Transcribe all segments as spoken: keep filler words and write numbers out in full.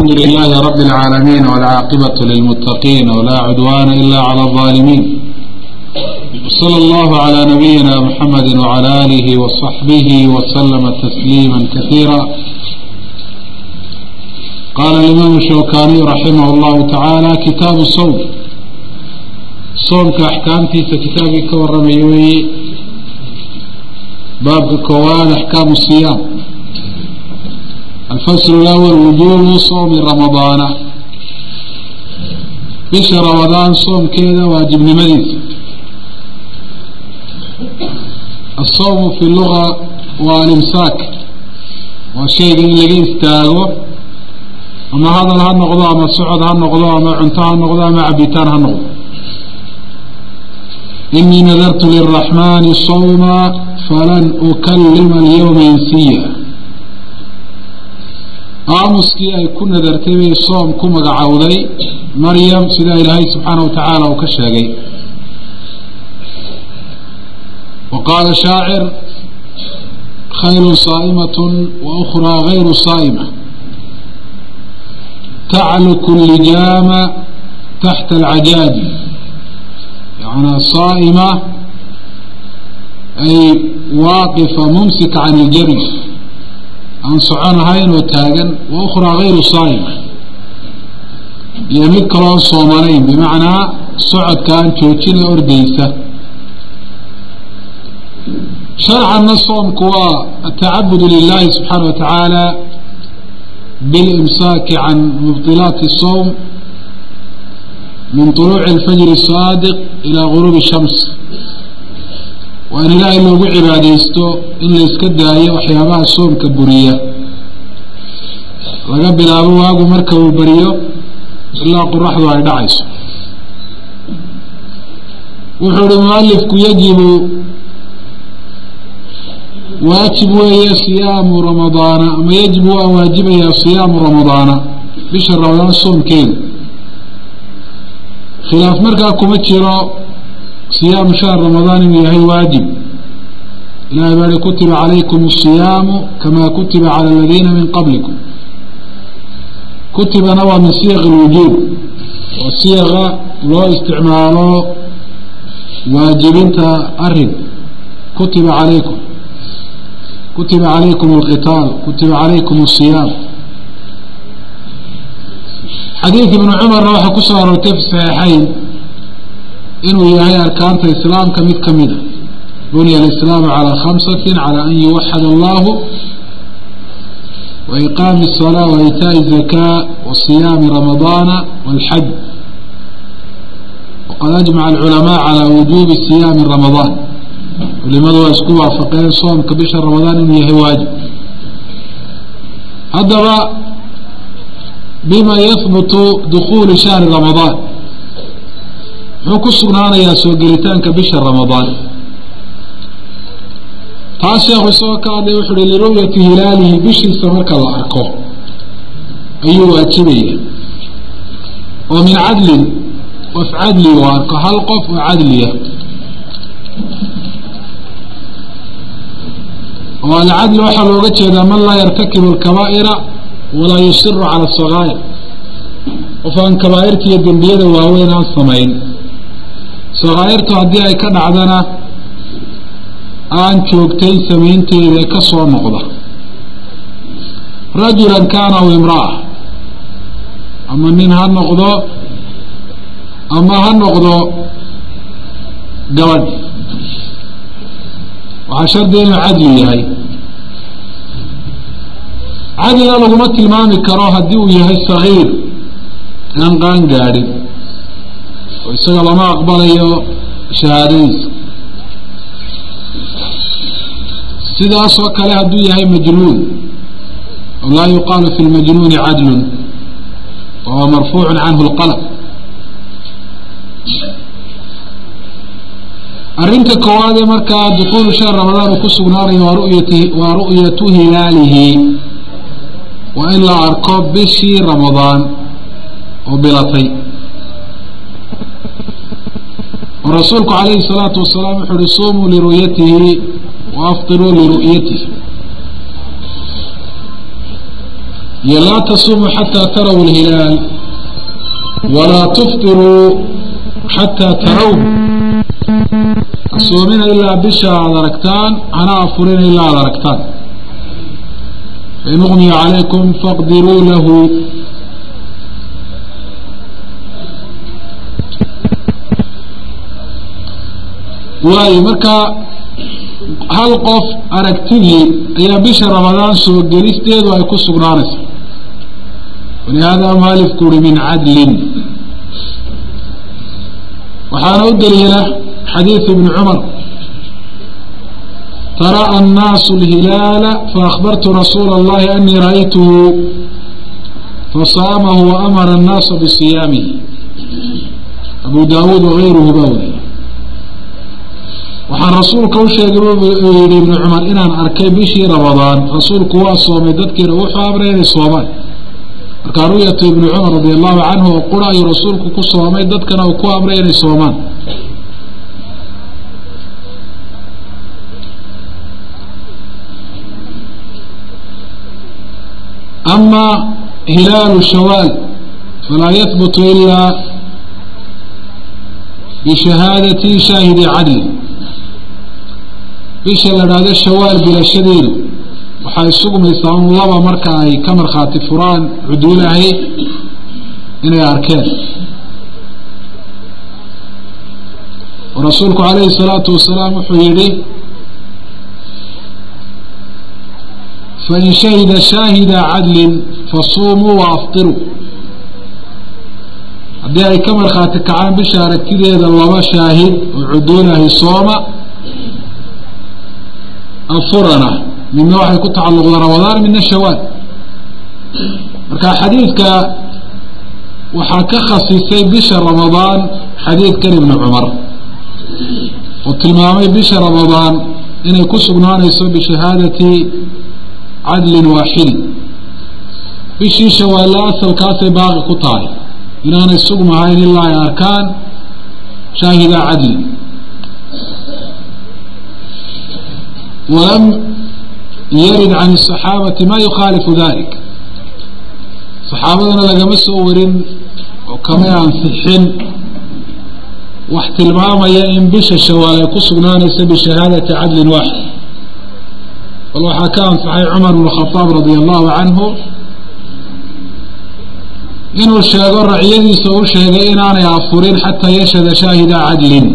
الحمد لله رب العالمين والعاقبة للمتقين ولا عدوان إلا على الظالمين. صلى الله على نبينا محمد وعلى آله وصحبه وسلم تسليما كثيرا. قال الإمام الشوكاني رحمه الله تعالى: كتاب الصوم. صوم كأحكامتي كتابي كورميوي باب كوان أحكام الصيام. الفصل الأول: وجوب صوم رمضان. بش رمضان صوم كذا واجب لمديس. الصوم في اللغة والإمساك، وشيء اللي يستاغو أما هذا هالنقضة أما الصعد هالنقضة أما عنتها هالنقضة أما عبيتان هالنقضة. إني نذرت للرحمن صوما فلن أكلم اليوم إنسيا. آمسكي أي كنا ذرتبي الصوم كما قعودي مريم سيدا إلهي سبحانه وتعالى وكشاقي. وقال شاعر: خير صائمة وأخرى غير صائمة، تعلك اللجام تحت العجاج. يعني صائمة أي واقفة ممسكة عن الجري عن صعان هين وتاغن، وأخرى غير صائمة يمد كلام صومانين بمعنى صعد كان توتين أرديسة. شرعا الصوم كوا التعبد لله سبحانه وتعالى بالإمساك عن مبطلات الصوم من طلوع الفجر الصادق إلى غروب الشمس، وأن لا إلا عباديستو إلا إسكدها هي وحيابها الصوم كبرية وقبل أبوها ومركب البريو إلا قرح ذو عدعيس. وحول المؤلف يجب واجب وهي صيام رمضان، أما يجب واجب هي صيام رمضان. بشهر رمضان صوم كين خلاف مركا كمتشرا صيام شهر رمضان هي واجب. إلى عبادة كتب عليكم الصيام كما كتب على الذين من قبلكم. كتب نوع من صيغ الوجوب، والصيغ لا استعماله واجبين تأرد. كتب عليكم، كتب عليكم القتال، كتب عليكم الصيام. حديث ابن عمر روح كسر في الصحيحين إنه يهي أركان الإسلام كميت كميدة. بني الإسلام على خمسة: على أن يوحد الله، وإقام الصلاة، وإيتاء الزكاة، وصيام رمضان، والحج. وقد أجمع العلماء على وجوب صيام رمضان، ولماذا يسكوا فقير صوم كبشر رمضان إنه يهي واجب. هذا بما يثبت دخول شهر رمضان. حكسنا أنا يا سوقريتان كبشر رمضان. تاسع وسوك هذا يحل لرؤية هلاله بشر سمك الله أركوه أيوة أتبيه. ومن عدل وفعدل وأركه هلقف وعدلية. والعدل وحل وقتش إذا من لا يرتكب الكبائر ولا يصر على الصغائر. وفان كبائرتي يدن بيده وهوين الصمين صغائرته هدي أي كان عدنا آن شوكتين سمينتي إذا كسوا النقضة. رجلا كان أو امرأة، أما من هالنقضة أما هالنقضة قود وعشر دين عدل هاي عدل لغمة المامي كراهة ديوية هاي الصغير أنقان قاري ويسأل الله ما أقبل أيه شهاديس. سيدا أسوك لها دوية هاي مجنون، ولا يقال في المجنون عدل، وهو مرفوع عنه القلم. أرنت كوادي مركا دخول شهر رمضان وكسو ناري ورؤيته, ورؤيته هلاله، وإلا أركب بشي رمضان وبلطي. ورسولك عليه الصلاة والسلام يقول: صوموا لرؤيته وأفطروا لرؤيته. لا تصوموا حتى تروا الهلال ولا تفطروا حتى تروا الصومين إلا بشا دركتان أنا أفرين إلا دركتان فإن أغمي عليكم فاقدروا له waayo marka hal qof aragtidii ayaa bisha ramadaan soo gelisteedu ay ku sugnaanayso walihaada maalifku uri min cadlin waxaana u daliila xadiiث ibn cumar tara'a الnaasu الhilaala faأkhbartu rasuula اllahi أnii ra'aytuhu fasaamahu وamara الnaasa bisiyaamihi abu daawuud wagayruhu baa weriye waxaan rasuulka u sheegay uu yidhi ibnu cumar inaan arkay bishii ramadaan rasuulku waa soomay dadkiina wuxuu amray inay soomaan markaa ru'yatu ibnu cumar radi allahu canhu oo qura ayuu rasuulku ku soomay dadkana uu ku amray inay soomaan ama hilaalu shawaal falaa yahbutu ilaa bishahaadati shaahidi cadli bisha la dhahdo shawaal bilashadeedu waxay sugmaysaa un laba marka ay ka markhaati furaan cuduulahay inay arkeen oo rasuulku calayhi الsalaatu wasalaam wuxuu yihi fain shahida shaahida cadlin fasuumuu waafطiruu haddii ay ka markhaati kacaan bisha aragtideeda laba shaahid oo cuduulahay sooma afurana midna waxay ku tacalluqda ramadaan midna shawaal marka xadiidka waxaa ka khasisay bisha ramadaan xadiidkan ibnu cumar oo tilmaamay bisha ramadaan inay ku sugnaanayso bishahaadati cadlin waaxidi bishii shawaalla asalkaasay baaqi ku tahay inaanay sugmahayn ilaa ay arkaan shaahida cadli ولم يرد عن الصحاabة ma يkhاaلف ذلك صxaabadana lagama soo warin oo kamay ansixin wax tilmaamaya in bisha shawaal ay ku sugnaanaysa bishahaadaةi cadli waaxid bal waxaa ka ansaxay cmar بن الخطاaب radي الlahu canhu inuu sheego racyadiisa u sheegay inaanay afurin xatىa yashhada shaahida cadlin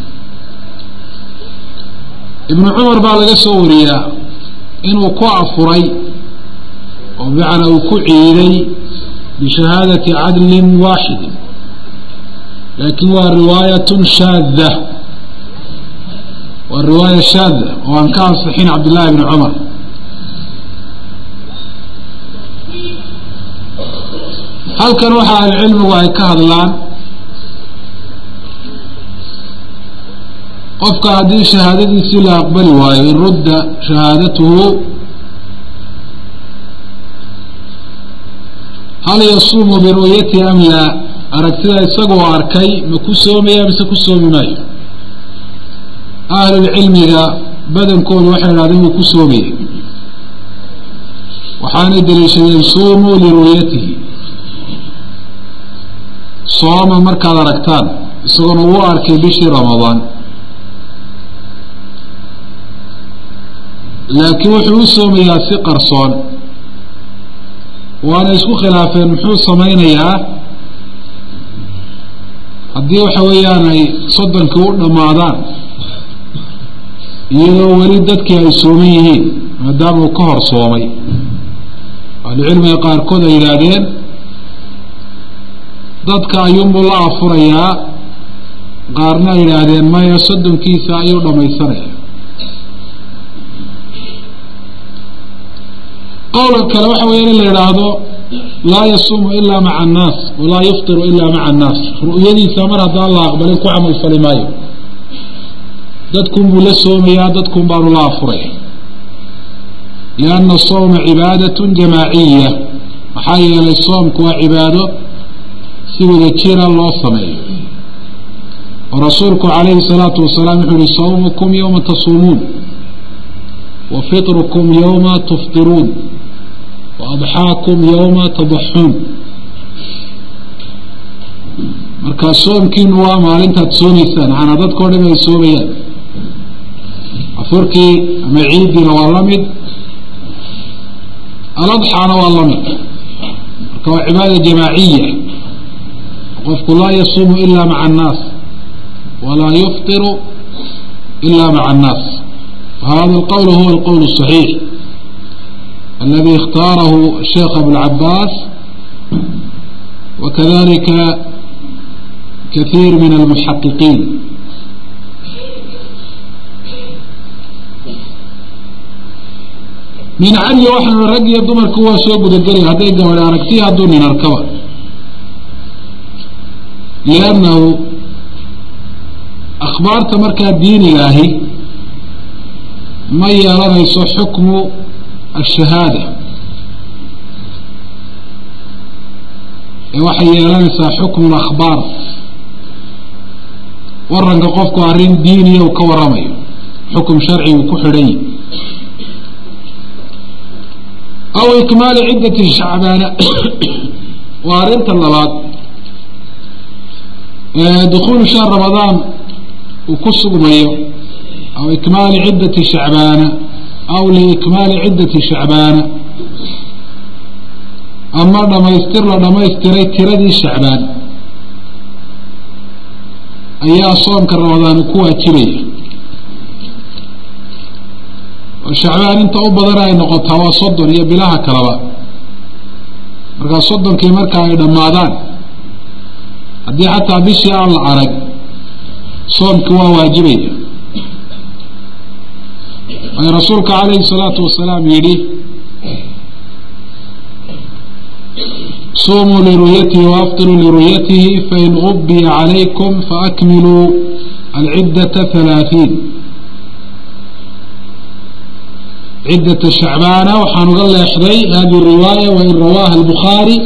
ibnu cumar baa laga soo wariyaa inuu ku afuray oo bimacnaa uu ku ciiday bishahaadati cadlin waaxidin laakiin waa riwaayatun shaada waa riwaaya shaada oo aan ka ansixin cabdillahi bni cumar halkan waxa ahlucilmigu ay ka hadlaan qofka haddii shahaadadiisii la aqbali waayo in rudda shahaadatuhu hal yasuumu biru'yati am laa aragtida isagoo arkay ma ku soomaya mise ku soomi maayo ahlulcilmiga badankoodu waxay idhahdeen wuu ku soomaya waxaanay daliishadeen suumuu liru'yatihi sooma markaad aragtaan isagoona wuu arkay bishii ramadaan laakiin wuxuu u soomayaa si qarsoon waana isku khilaafeen muxuu samaynayaa haddii waxa weeyaan ay soddonkii u dhammaadaan iyadoo weli dadkii ay sooman yihiin maadaama uu ka hor soomay ahlucilmiga qaarkood ay yidhaahdeen dadka ayuunbuu la afurayaa qaarna ay yidhaahdeen maya soddonkiisa ayuu dhammaysanaya qowlka kale waxa weya in la yidhaahdo laa yasuumu ilaa maca annaas walaa yuftiru ilaa maca annaas ru'yadiisa mar haddaan la aqbalin ku camal fali maayo dadkun buu la soomayaa dadkun baanu la afuraya lianna asawma cibaadatun jamaaciya maxaa yeelay soomku waa cibaado si wada jira loo sameeyo oo rasuulku calayhi الsalaatu wasalaam wuxuu yihi sawmukum yowma tasuumuun wa fitrukum yowma tuftiruun وأضحاكم يوم تضحون marka soomkiinu waa maalintaad soomaysaan waxaana dadka o dhan ay soomayaan afurkii ama ciidiina waa la mid aladxaana waa la mid marka waa cibaada jamaaciya qofku laa yasuumu ila maca annaas walaa yuftiru ila maca annaas وهذا القول هو القول الصحيح الذي اختاره الشيخ أبو العباس وكذلك كثير من المحققين من علي وحنا الرجل يضمر كوا سوق الجري هذا يقول أركتيها دون نركبه لأنه أخبار تمركز الدين الإلهي ما يرى حكم الشهادة وحي يرى حكم الأخبار ورن قفكو عرين ديني وكورمي حكم شرعي وكحري أو إكمال عدة شعبان وعرين طلبات دخول شهر رمضان وكسب ميو أو إكمال عدة شعبان أو لإكمال عدة شعبان أما لما يستر لما يستري تردي شعبان أيها صوم كرمضان كوها تريه والشعبان انت أبضر أي نقطة وصدر هي بلاها كربا مركا صدر كي مركا إذا مادان هدي حتى بشي على العرق صوم كوا واجبية رسولك عليه الصلاة والسلام يري صوموا لرؤيته وافطروا لرؤيته فإن غبي عليكم فأكملوا العدة ثلاثين عدة شعبان وحنقل يحضي هذه الرواية وإن رواها البخاري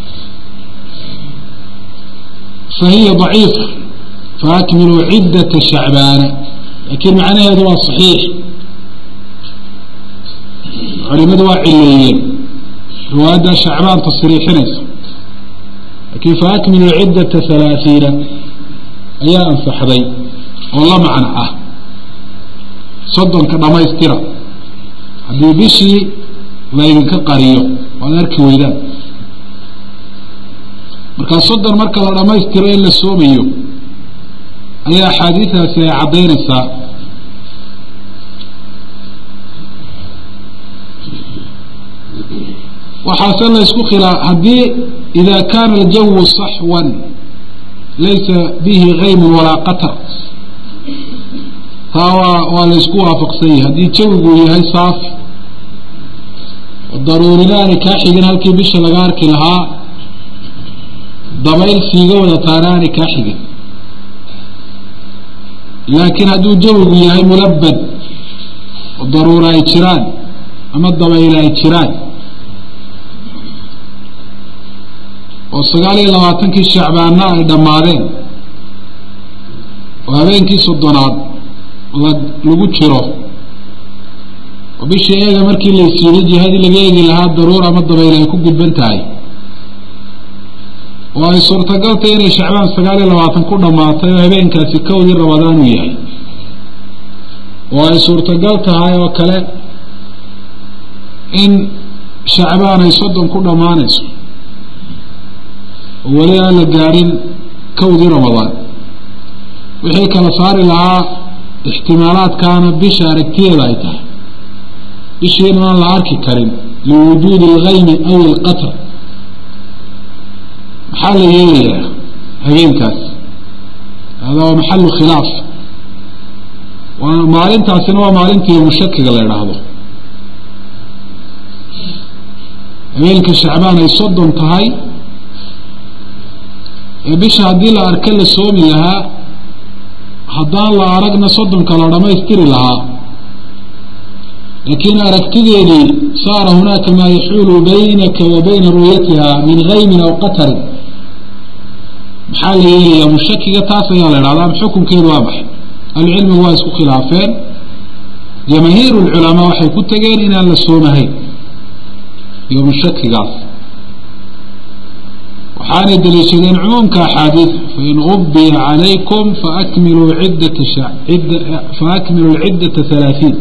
فهي ضعيفة فأكملوا عدة شعبان لكن معنى هذا صحيح علماء وعليين رواية شعبان تصريح نفس لكن فأكملوا عدة ثلاثين أيها أنفحضي والله معنا أه صدن كما ما يسترى هذه بشي وإذن كقريو ونركي ويدان مركا صدن مركا لما يسترى إلا السوميو أيها حديثة سيعضين الساعة وحاصل يسكو خلا هدي إذا كان الجو صحوا ليس به غيم ولا قطر فهو ولا يسكو وافق سيه هدي تشوقوا هاي صاف والضروري لا نكاحيين هالكي بيش لغارك لها ضميل سيغو وطانا نكاحيين لكن هدو جوقوا هاي ملبد والضرورة يتشران أما الضميل يتشران وصقالي لواتنكي الشعبانا دمادين وهبينكي صدناد لغو تشيرو وبشي ايغا مركي اللي يسيري جهادي لغيغي لها الضرورة مدى بيلا يكون قد بنتاي وهي صورة قلت ايني شعبان صقالي لواتنكو دماتي وهبينكا سكودي رمضان وياي وهي صورة قلت هاي وكلا إن شعبان يصدن كل دمانيسو ولي أنا قارين كودي رمضان وحيك لصار لها احتمالات كانت بشاركتية لايتها بشير من العركي كريم لوجود الغيم أو القطر محل يلي هبين كاس هذا هو محل خلاف ومعلن تاسين ومعلن تي مشكك اللي يرهضه هبين كالشعبان يصد انتهاي بيش هدي لا أركل السومي لها هدان لا أرقنا صدن كلا ما يستري لها لكن أركتدي صار هناك ما يحول بينك وبين رؤيتها من غيم أو قطر محال هي مشككة تاسع على العلام حكم كيد واضح العلم هو يسكو خلافين جماهير العلماء وحي كنت جاين إن السومة هي يوم الشك قاص وحاني دليشدين عموم كأحاديث فإن أبي عليكم فأكملوا عدة شع... عدة فأكملوا العدة ثلاثين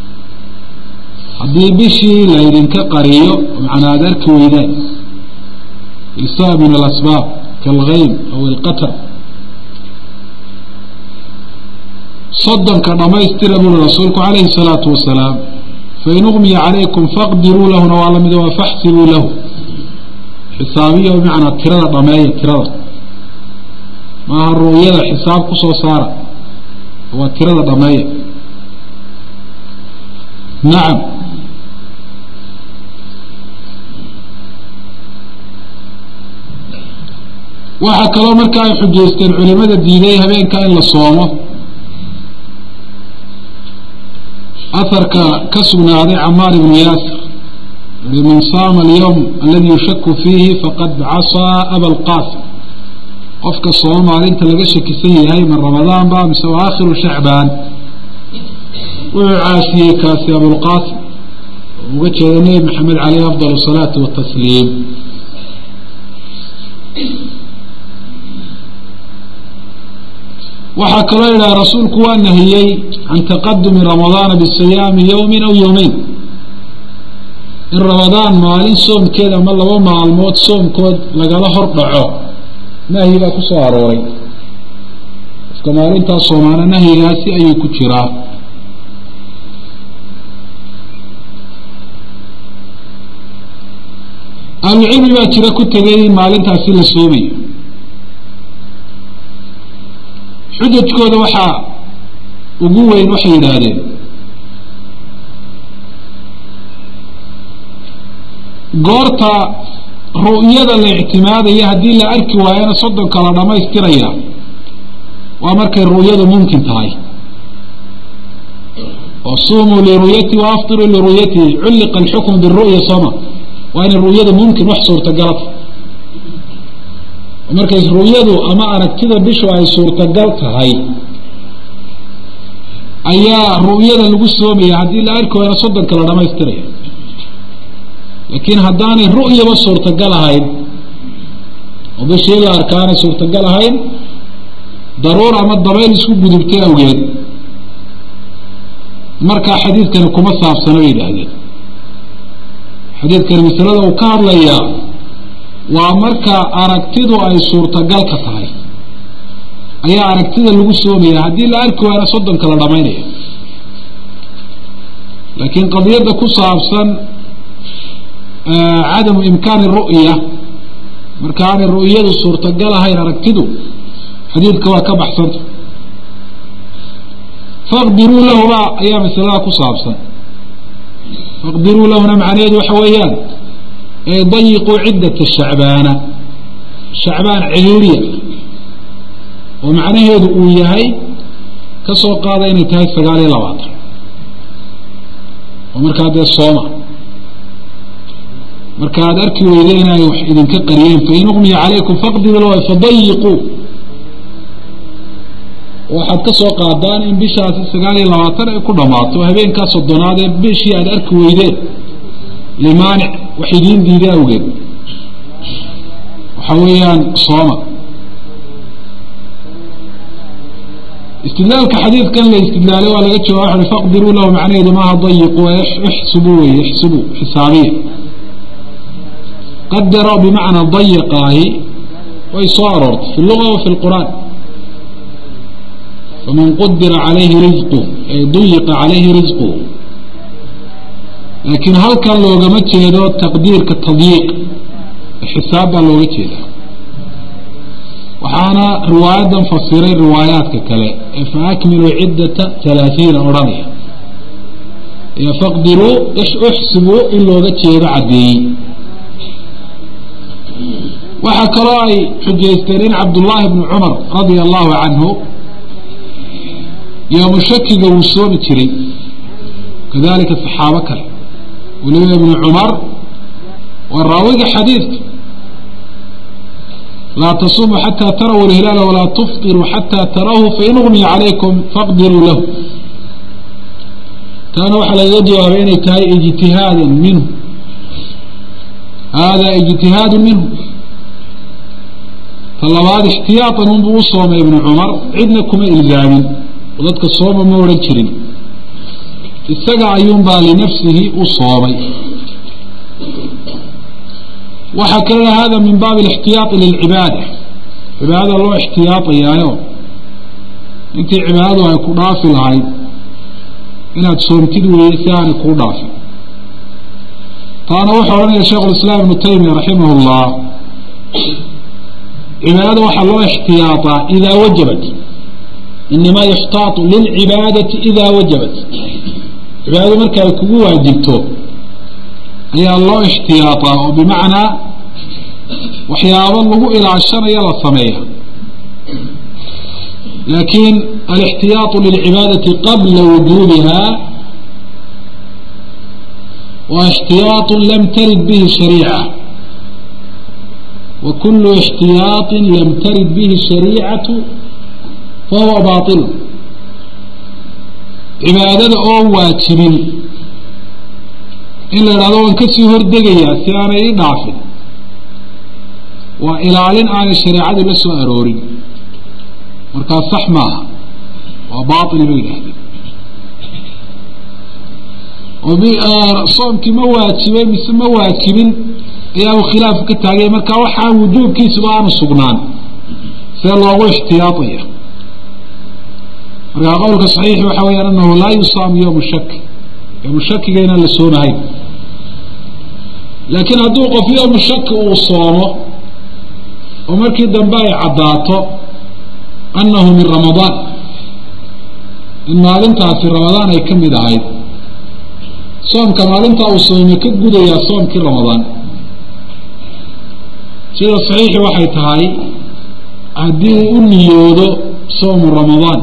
هذه بشي ليدن كقريو معنى ذلك ويدان لسبب من الأسباب كالغيم أو القتر صدا كما يستلمون رسولك عليه الصلاة والسلام فإن أغمي عليكم فاقدروا له نوالم ذو فاحسبوا له حسابية بمعنى ترى ضماية ترى ما الرؤية حساب قصو صار هو ترى ضماية نعم وحكى الله مركا يحجيستين علماء الدينية هبين كان للصوامه أثر كسبنا عليه عمار بن ياسر لمن صام اليوم الذي يشك فيه فقد عصى أبا القاسم قفك الصوام عليه انت لقشك سيئ هاي من رمضان بقى مسوى آخر شعبان وعاشيه كاسي أبو القاسم وقتش النبي محمد عليه أفضل الصلاة والتسليم وحكى إلى رسولك وأنهيي عن تقدم رمضان بالصيام يوم أو يومين إن رمضان مالين صوم كذا ما الله وما الموت صوم كود لقال هربعه نهي لك صاروري فكمالين تصومانا نهي لاسي أي كتشرا العلم باترا كتغيري مالين تاسيل الصومي xujajkooda waxaa ugu weyn waxay yidhaahdeen goorta ru'yada la ictimaadaya haddii la arki waayana soddonka la dhammaystiraya waa markay ru'yadu mumkin tahay wasuumuu liru'yati waaftiruu liru'yati culliqa alxukmu biru'ya soma waa in ru'yadu mumkin wax suurtagalata markays ru'yadu ama aragtida bishu ay suurtagal tahay ayaa ru'yada lagu soomaya haddii la arki waayana soddonka la dhammaystiraya laakiin haddaanay ru'yaba suurtagal ahayn oo bishii la arkaanay suurtagal ahayn daruur ama dabayl isku gudubtay awgeed markaa xadiidkani kuma saabsana bay yidhaahdeen xadiidkani masalada uu ka hadlayaa waa marka aragtidu ay suurtagal ka tahay ayaa aragtida lagu soomaya haddii la arki waayana soddonka la dhammaynaya laakiin qadiyadda ku saabsan cadamu imkaani ru'ya marka aanay ru'yadu suurtagal ahayn aragtidu xadiidka waa ka baxsanta faqdiruu lahuma ayaa masalada ku saabsan faqdiruu lahuna macnaheedu waxa weeyaan ضيقوا عدة الشعبان شعبان عيورية ومعنى هذا وياهي كسو قاضين تهي سقالي لواطر ومركاد الصومة مركاد أركي ويدينا إذن كقريين فإن أغمي عليكم فاقدروا له فضيقوا waxaad ka soo qaadaan in bishaasi sagaal iyo labaatan ay ku dhamaato habeenkaas soddonaadee bishii aad arki weydeen limaanic wax idiin diida awgeed waxa weeyaan sooma istidlaalka xadiidkan la istidlaalay waa laga jawaaba waxa faqdiruu lahu macnaheedu maaha dayiqu ixsibuu wey ixsibuu xisaabiya qadara bimacnaa dayiqaahi way soo aroortay fi luga wa fi lqur'aan فمن قدر عليه رزقه أي ضيق عليه رزقه لكن هل كان لو قمت هذا تقدير كالتضييق الحساب لو قمت هذا وحانا رواية فصيرين روايات ككلاء فأكملوا عدة ثلاثين أورانية فاقدروا احسبوا إن لو قمت هذا عدي وحكى رأي حجيسترين عبد الله بن عمر رضي الله عنه يوم الشك وصوم تري كذلك الصحابة كله ولي ابن عمر والراوي حديث لا تصوموا حتى تروا الهلال ولا تفطروا حتى تروه فإن أغمي عليكم فاقدروا له كانوا على يدها بين تاي اجتهادا منه هذا اجتهاد منه. طلبات احتياطا هم بوصوم ابن عمر عندكم إلزام وذلك الصوم مورد شرين استقع ينبع لنفسه أصومي. وحكى هذا من باب الاحتياط للعبادة. عبادة الله احتياطي يا يوم انت عبادة يكون رافل هاي إنها تصومتد ويسان يكون رافل. فأنا وحورنا يا شيخ الإسلام ابن تيمية رحمه الله عبادة وحى الله احتياطا إذا وجبت، إنما يحتاط للعبادة إذا وجبت. عبادة مركا يكون واجبته هي الله احتياطا، وبمعنى وحياب الله إلى عشر يلا صمية. لكن الاحتياط للعبادة قبل وجودها واحتياط لم ترد به الشريعة، وكل احتياط لم ترد به الشريعة فهو باطل. عبادة أو واجبين إلا رضوان كسي هردقيا سيانا يضعفن وإلالين عن الشريعة لسو أروري مركز صح معها وباطل بين هذا. وصومك مواجبين بس مواجبين يا خلاف كتاجي مركا وحا وجوب كيس بان السجنان سير الله احتياطية. مركا قولك صحيح وحويا أنه لا يصام يوم الشك، يوم الشك جينا للسونة هاي، لكن أدوق في يوم الشك وصومه ومركي دنباي عداته أنه من رمضان، إن مالنتها في رمضان أي كم دعاي صوم كمالنتها وصومي كبدا يا صوم كي رمضان. سيدة صحيح waxay tahay haddii uu niyoodo صوم رمضان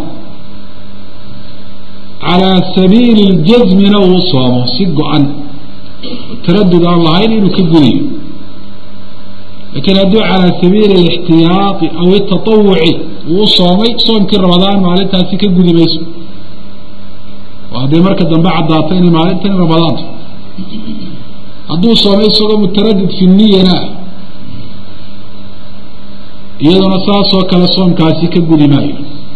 على سبيل الجزم له صومه سجعا تردد الله إنه كبدي، لكن هدو على سبيل الاحتياط أو التطوع وصومي صوم كي رمضان مالتها سي كبدي بيسو، وهذا مركز بعد ضاطين مالتها رمضان هدو صومي صوم متردد في النية لا iyaduna saasoo kale soomkaasi ka gudi maayo.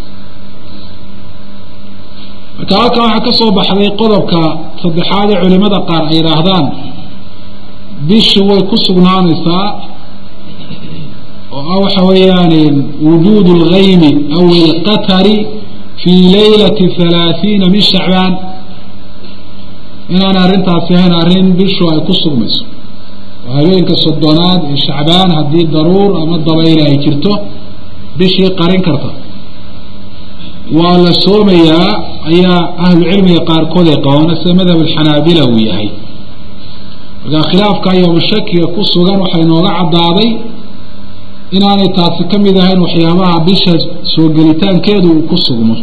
marka halka waxaa ka soo baxday qodobka saddexaad ee culimada qaar ay yidhaahdaan bishu way ku sugnaanaysaa oo ah waxa weeyaan wujuud alghaymi aw alqatari fi laylati halaathiina min shacbaan, inaan arrintaasi ahayn arrin bishu ay ku sugmayso habeenka soddonaad ee shacbaan haddii daruur ama dabayl ay jirto bishii qarin karta waa la soomayaa ayaa ahlu cilmiga qaarkood ay qabaan sida madhab alxanaabila uu yahay. marka khilaafka iyo shakiga ku sugan waxay nooga cadaaday inaanay taasi ka mid ahayn waxyaabaha bisha soo gelitaankeedu uu ku sugmo.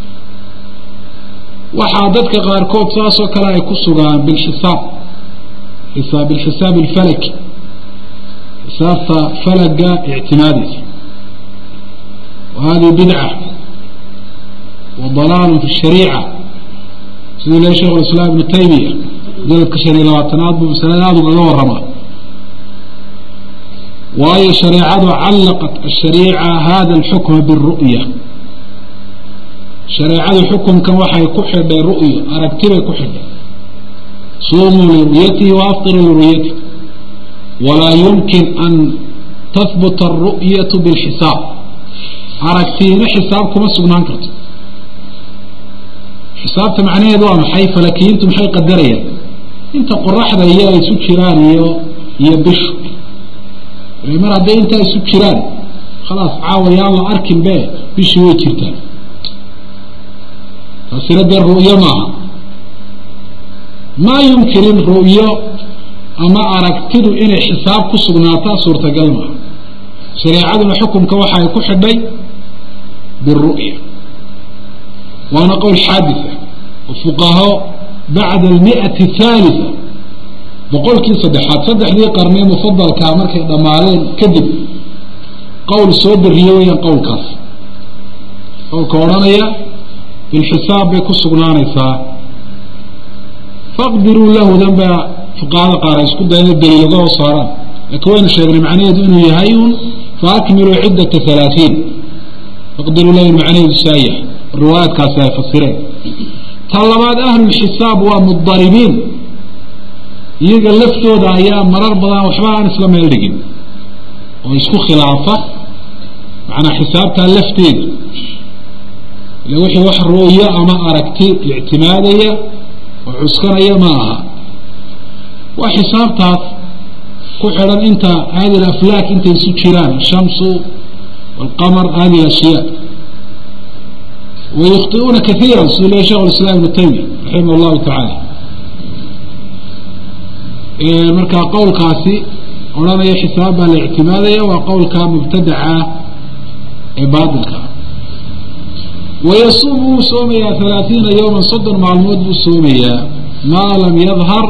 waxaa dadka qaarkood saasoo kale ay ku sugaan bilxisaab حساب الحساب الفلكي، حساب فلك اعتمادي، وهذه بدعة وضلال في الشريعة. سيدنا شيخ الإسلام ابن تيمية قال كشريعة لواتنات بمسلات وقالوا رمى، وهي شريعة علقت الشريعة هذا الحكم بالرؤية. شريعة الحكم كان وحي كحر بالرؤية أركتب كحر صوموا لرؤيته وافطروا لرؤيته، ولا يمكن أن تثبت الرؤية بالحساب. عرفتين حسابكم السجنان كرت حسابت معناه دوام محي فلكي انتم محي قدرية انت قرح ذا اياه يسوكران يبش المرة دي انت يسوكران خلاص عاوة يا الله اركن بيه بيش ويتشرتان فسرد الرؤية معها ما يمكن الرؤية أما أركتدو إن حساب كسغناتا صورة قلمة. شريعة الحكم كوحا يكحبي بالرؤية، وأنا قول حادثة وفقهاء بعد المئة الثالثة بقول كي صدحات صدح لي قرنين مفضل كامر كي مالين كذب قول سود الريوية قول كاف قول كورانيا بالحساب بكسغنانيسا فاقدروا له ذنب فقال قال يسكد أن الدليل وصارا لكن شيء معنيه إنه يهيون فأكملوا عدة ثلاثين فقدروا له المعنيه السايح الروايات كاسا يفسرين طلبات أهل الحساب ومضطربين يجي لفتو دا أيام مرار بضان وحبان إسلام يلدقين ويسكو خلافة معنا حسابتها لفتين لو وحي وح الرؤية أما أركتي الاعتمادية وعسكرية معها وحسابتها كحرا انت هذه الأفلاك انت يسكران الشمس والقمر هذه الأشياء ويخطئون كثيرا سئل شيخ الإسلام ابن تيمية رحمه الله تعالى إيه مركا قول كاسي ورانا حسابها الاعتمادية وقول كان مبتدعة عبادك ويصوم سوميا ثلاثين يوما صدر مع الموت سوميا ما لم يظهر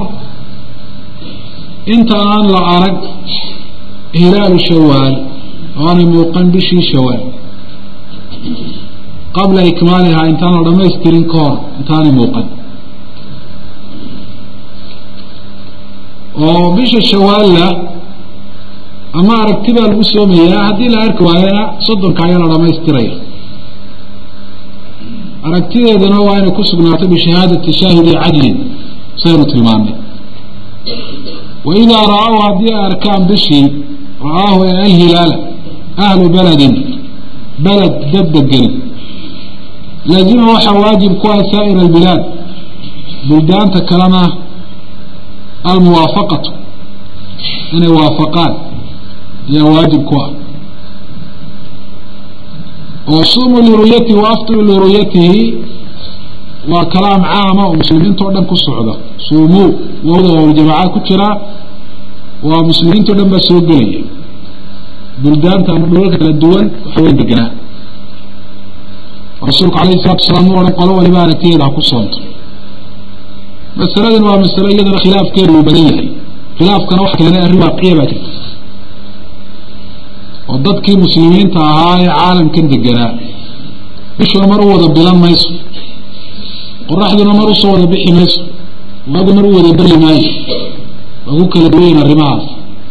انت الآن لا أرق هلال شوال وانا موقن بشي شوال قبل إكمالها انتان رمى يسترين كور انتان موقن وبش الشوال لا أما أركتبها الأسومية هدي لا أركوايا صدر كعيانا رمى يسترين أركتبها دنوا أنا كسبنا بشهادة شاهد عدل سيرة المامي وإذا رأوا هدي أركان بشي رآه الهلال أهل بلد بلد دد الجن لازمه حواجب كوا سائر البلاد بلدان تكلمه الموافقة أنا وافقان يا واجب كوا وصوموا لرؤيته وأفطروا لرؤيته وكلام عام ومسلمين تودن كالصعودة صوموا ووضعوا الجماعات كتيرا ومسلمين تودن بسوق لي بلدان تأمروا الدول وحوين بقناء رسولك عليه الصلاة والسلام ورقلوا ولبارك يدع كالصوت مسألة هو مسألة يدر خلاف كير وبنيه خلاف كان واحد لنا الرواقية باكت وضدك مسلمين تاهاي عالم كند القناء بشو مروض بلان ما يسو قرحدنا مرو صودا بحي ميسو وهذا مرو وذا بري مايش وهوك لدوين الرماس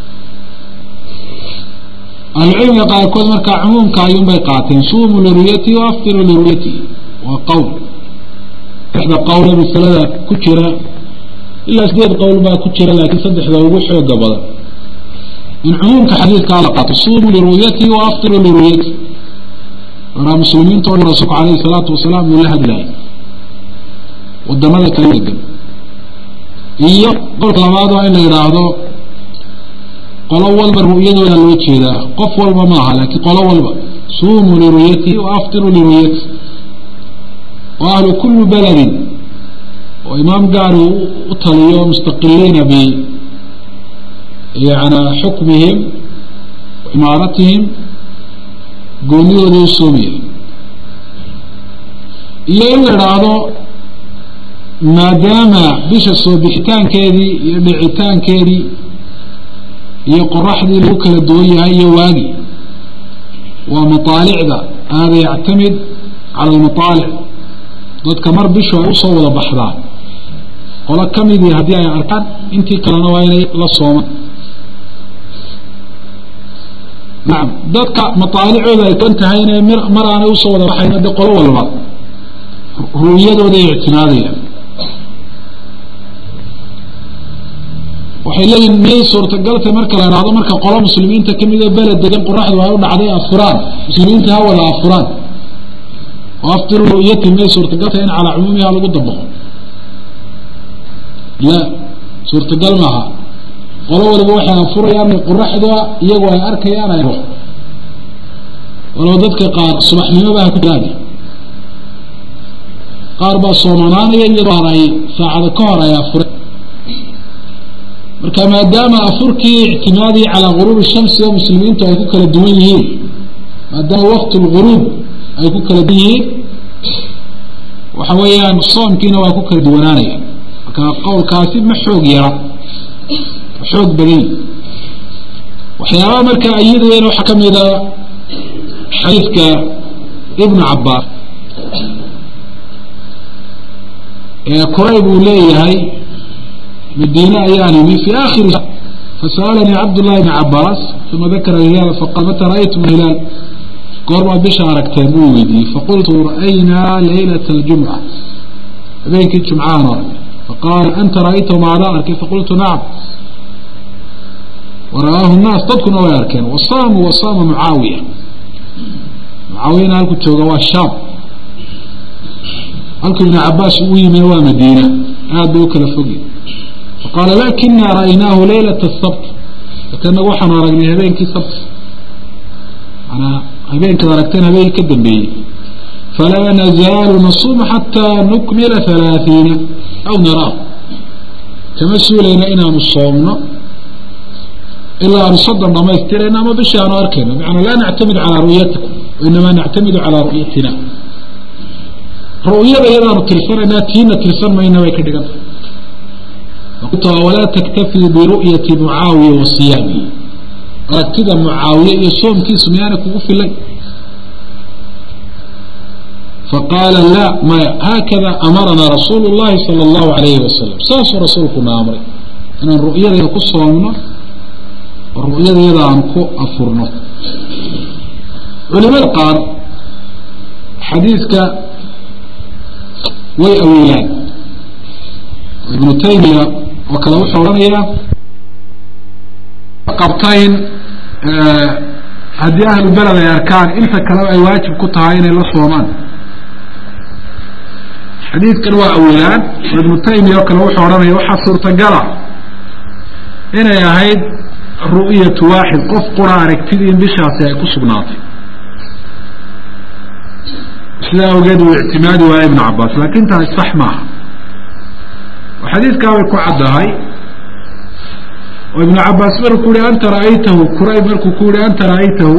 العلم يقال كل مركا عموم كايوم بيقاتين صوموا لرؤيتي وافطروا لرؤيتي وقول إحدى قول بالثلاثة كتيرة إلا سديد قول ما كتيرة لكن صدح ذا وقوح وقبضا من عموم كحديث كالقات صوموا لرؤيتي وافطروا لرؤيتي ورا مسلمين طول رسولك عليه الصلاة والسلام من الله دلائي ودمada kala degan iyo qolka labaad waa in la yiraahdo qolo walba ru'yadooda loo jeedaa qof walba ma aha laakiin qolo walba suumu li ru'yati wa aftiru li ru'yati wa ahlu kulli balad wa imam gaaru u taliyo mustaqilina bi yani hukmihim wa imaratihim gooniyooda soomiya iyo in la yiraahdo maadaama bisha soo bixtaan keedii iyo dhicitaan keedii iyo qoraxdii lagu kala duwan yahay iyo waagi waa mataalicda hada yactamid cala almataalic dadka mar bishu ay usoo wada baxdaan qolo ka midii haddii ay arkaan intii kalena waa inay la soomaan nacam dadka mataalicooda ay kan tahay inay mar aanay usoo wada baxayn hadde qolo walba ru'yadooda ay ictimaadayaan waxay leeyihin miyay suurtagaltay marka la yidhaahdo marka qolo muslimiinta ka mid oo beled degan qoraxdu ay u dhacday afuraan muslimiinta ha wada afuraan oo aftiru ru'yati miyay suurtagaltay in calaa cumuumiha lagu dabaqo la suurtagal maaha qolo waliba waxay afurayaan qoraxda iyagoo ay arkayaan ay ruux walow dadka qaar subaxnimoba ha ku jiraan qaar baa soomanaanaya iyadoo ay saacada ka hor ay afureen marka maadaama afurkii ictimaadii calaa guruub shamsi oo muslimiintu ay ku kala duwan yihiin maadaama waqti lguruub ay ku kala duwan yihiin waxa weeyaan soomkiina waa ku kala duwanaanaya marka qowlkaasi ma xoog yara xoog badan waxyaabaha marka ayadayana waxaa ka mid a xadiidka ibnu cabbaas ee kuray buu leeyahay مدينة يعني في آخر فسألني عبد الله بن عباس ثم ذكر الهلال فقال متى رأيتم الهلال قرما بشارك تبويدي فقلت رأينا ليلة الجمعة بينك الجمعان فقال أنت رأيته مع ذلك فقلت نعم ورآه الناس تدكن وياركين وصاموا وصام معاوية معاوية هلكو تشوغوا الشام هلكو ابن عباس ويمي ومدينة هذا بيوكل فوقي فقال لكننا رأيناه ليلة السبت لكن وحنا رأينا هبينك السبت أنا هبينك رأيتين هبينك الدنبي فلا نزال نصوم حتى نكمل ثلاثين أو نراه تمسوا لنا إنا نصومنا إلا أن صدر ما يسترينا ما بشي أنا أركنا يعني لا نعتمد على رؤيتكم وإنما نعتمد على رؤيتنا رؤية إذا نتلفنا تينا تلفنا ما إنما يكدقنا فقلت ولا تكتفي برؤية معاوية وصيامه ركد معاوية يصوم كيس ميانك وقف الليل فقال لا ما هكذا أمرنا رسول الله صلى الله عليه وسلم ساس رسولكنا أمري أن الرؤية يقول صومنا الرؤية يدا أنكو أفرنا علماء قال حديثك ويأويلان ابن تيمية وكلاو حورانيا قبطين هدي أهل البلد ياركان إنت كلاو أي واجب كتهاين إلا صومان حديث كان وأويلان ابن تيمية وكلاو حورانيا وحصر تقرع هنا يا هيد رؤية واحد قف قرآن اكتدين بشاسة يكسب ناطي سلا وجد اعتماد ابن عباس لكن تها الصح معها وحديث كاوي كعدة هاي وابن عباس مركولي أنت رأيته كرأي مركولي أنت رأيته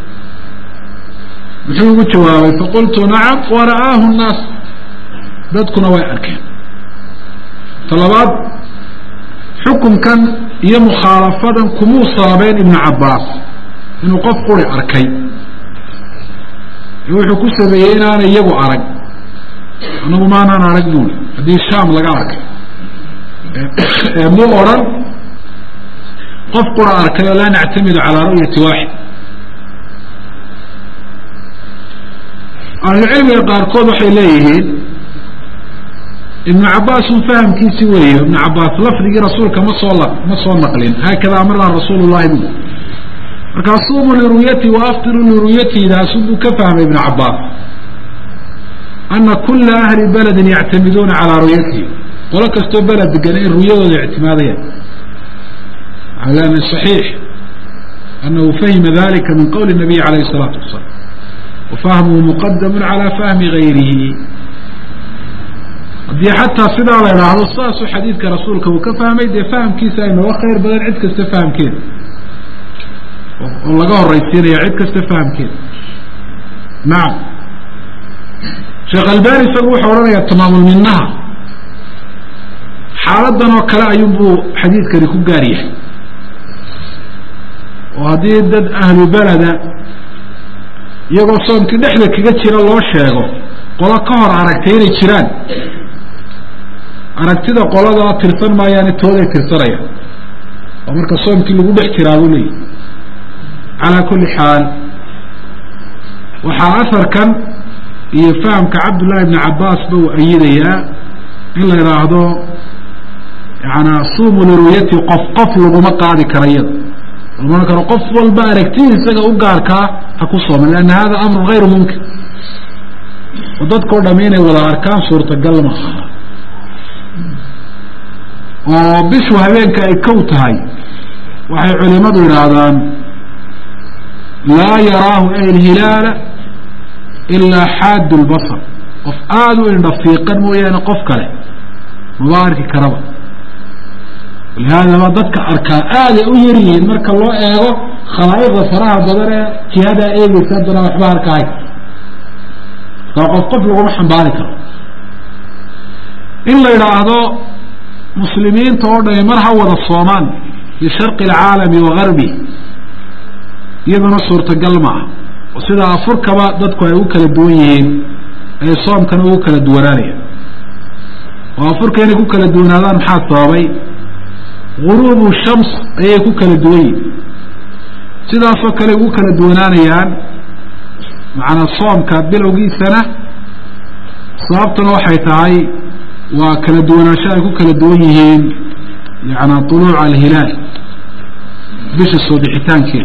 بحيث جوابي فقلت نعم ورآه الناس ذاتكنا ويأركين طلبات حكم كان هي مخالفة كمو صابين ابن عباس إنه قف قري أركي يوحو كسبيين أنا يجو أرك أنا ما أنا أرك دون هذه الشام لقى أرك مو أوران قف قري أركي لا نعتمد على رؤية واحد العلم يقال كل حليه ابن عباس فهم كيسي ويه ابن عباس لفظي رسولك ما صلى ما صلى نقلين هكذا أمرنا رسول الله منه فكصوموا لرؤيتي وأفطروا لرؤيتي إذا سبوا كفهم ابن عباس أن كل أهل بلد يعتمدون على رؤيته ولك استو بلد قنين رؤيته الاعتمادية على أن الصحيح أنه فهم ذلك من قول النبي عليه الصلاة والسلام وفهمه مقدم على فهم غيره دي حتى صدا على هذا الصاص وحديث كرسولك وكفهمي دي فهم كيسا إنه وخير بدل عدك استفهم كده والله قال رئيسين يا عدك استفهم كده نعم شيخ الباني سقوا حوالنا يتمام منها حالتنا وكلا يبو حديث كده يكون قاريح وهذه دد أهل بلد يقول صوم كده إحنا كده تشير الله الشيخ قولا كهر عركتين يتشيران aragtida qolada tirsan maayaan tooday tirsanaya oo marka soomkii lagu dhex jiraawilay ala kulli xaal waxa asarkan iyo fahamka Abdullah ibn Abbas buu ayidaya in la yiraahdo yaana suumu liruyati qof qof lagu ma qaadi karayad وما كان قف والباركتين isaga u gaarka ha ku sooman lan hada amr ghayr mumkin wadadko dhameynay wada arkaan suurta gal ma oo bishu habeenka ay kow tahay waxay culimadu yiraahdaan la yaraahu al-hilal illa hadd al-basar qof aadu in dafiiqan mooyaan qof kale mubaarki karaba ولهذا ما ضدك أركان آل أجريين مرك الله إياه خلائق صراحة بدرة كهذا إيه بيصدر وحبار كاي فقد قبل ومحن بارك إلا إلى هذا مسلمين تورنا يمرها وذا الصومان في شرق العالم وغربه يبنى صورة القلمة وسيدا أفرك ما ضدك يوكل الدويين أي صوم كانوا يوكل الدورانية وأفرك يوكل الدورانية محاط طابي غروب الشمس أي كوكا لدوي سيدا فكالي كوكا لدونانيان معنا الصوم كابل وقي سنة صابتنا وحيتهاي وكلا دواناشا كوكا لدويهين يعني طلوع الهلال بش الصديحتان كير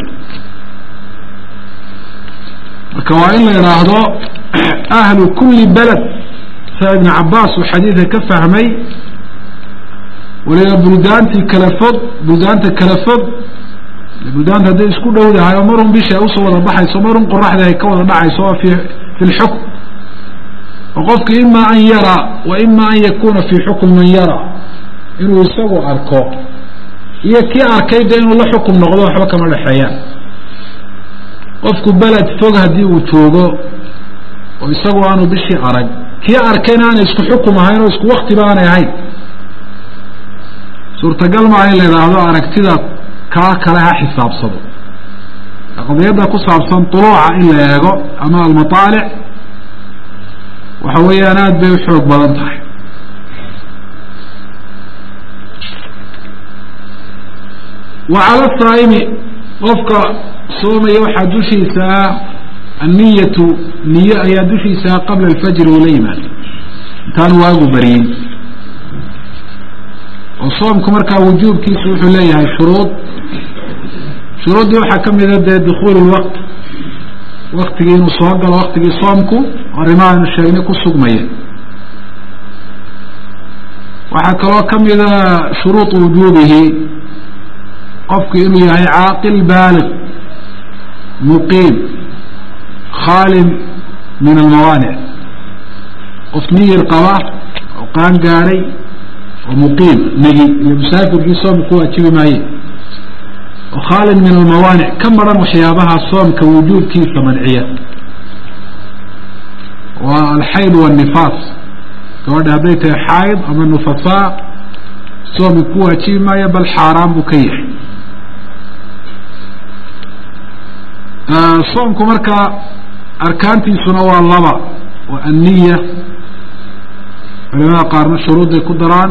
الكوائن يراهدو أهل كل بلد سيدنا عباس وحديثة كفهمي وليا بلدانتي كلفض بلدانتي كلفض بلدانتي هذا يسكون دولة هاي أمرهم بيش أوصوا وضبحي سمرهم قرح ذا يكون وضبحي سواء في, في الحكم وقفك إما أن يرى وإما أن يكون في حكم من يرى إنه يسوي أركو يكي أركيد إنه الله حكم نغضوه حبكة من الحياة قفك بلد فوق هدي وتوغو ويسوي عنه بشي أرق كي أركينا أن يسكو حكم هاي ويسكو وقت بانا هاي سورة قلما هاي اللي ذهدو أركتدا كاكا لها حساب صدو قضية كساب صن طلوعة إلا يغو أما المطالع وحويانات بيوحوك بلنطح وعلى الصائم قفك صوم يوحى دوشي ساعة النية نية يا دوشي ساعة قبل الفجر وليمان كان واقو برين وصوم كمركا وجوب كيس وحليها شروط شروط يوحى كم إذا دخول الوقت وقت جينو صوغل وقت جي صومكو ورمان الشيخنكو سقمية وحكوا كم إذا شروط وجوبه قفك إنه يعني عاقل بالغ مقيم خال من الموانع قفني القواة وقان قاري ومقيم نجي يمسافر في صوم كو أتشبه معي وخال من الموانع كم مرة وحيابها الصوم كوجود كيس منعية والحيض والنفاس كورد هديت حائض أما النفساء صوم كو أتشبه معي بل حرام بكيح آه صومكم مركا أركانتي سنوى اللبا والنية علماء قارن الشروط دي كدران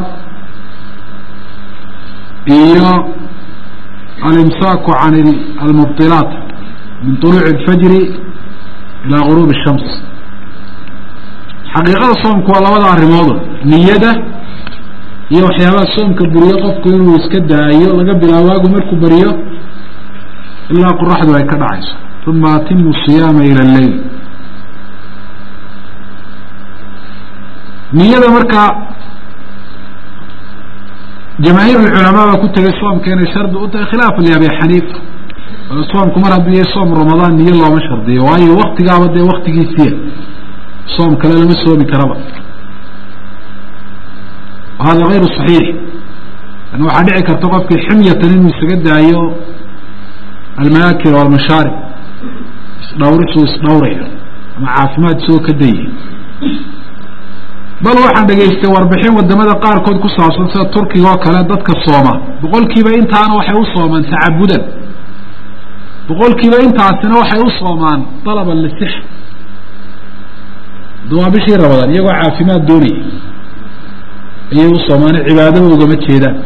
إيا الإمساك عن المبطلات من طلوع الفجر إلى غروب الشمس حقيقة صومك والله وضع الرموضة نية إيا وحيابات صومك بريو قفك إنه يسكدها إيا لقبل أواقه مركو بريو إلا قل رحض ويكاد عيسى ثم أتم الصيام إلى الليل نية مركا جماهير العلماء كنت الصوم كان يشرد خلاف لأبي حنيفة الصوم كمرة بيه صوم رمضان نية الله مشهر دي وأي وقت قابل دي وقت قيسية صوم كلا لم يسوى بكربة وهذا غير صحيح لأنه حديعك ارتقف في حمية لأنه يستقد أيو الماكل والمشارب دورته وسدوريه مع عافمات سوى كديه بل waxaan dhageystay warbixin wadamada qaar kood ku saabsan sida Turkiga oo kale dadka sooma boqolkiiba intaana waxay u soomaan tacabudan boqolkiiba intaasina waxay u soomaan talaba lisix dawaabishi Ramadan iyagoo caafimaad doonay ayay u soomaan cibaado uga ma jeedaan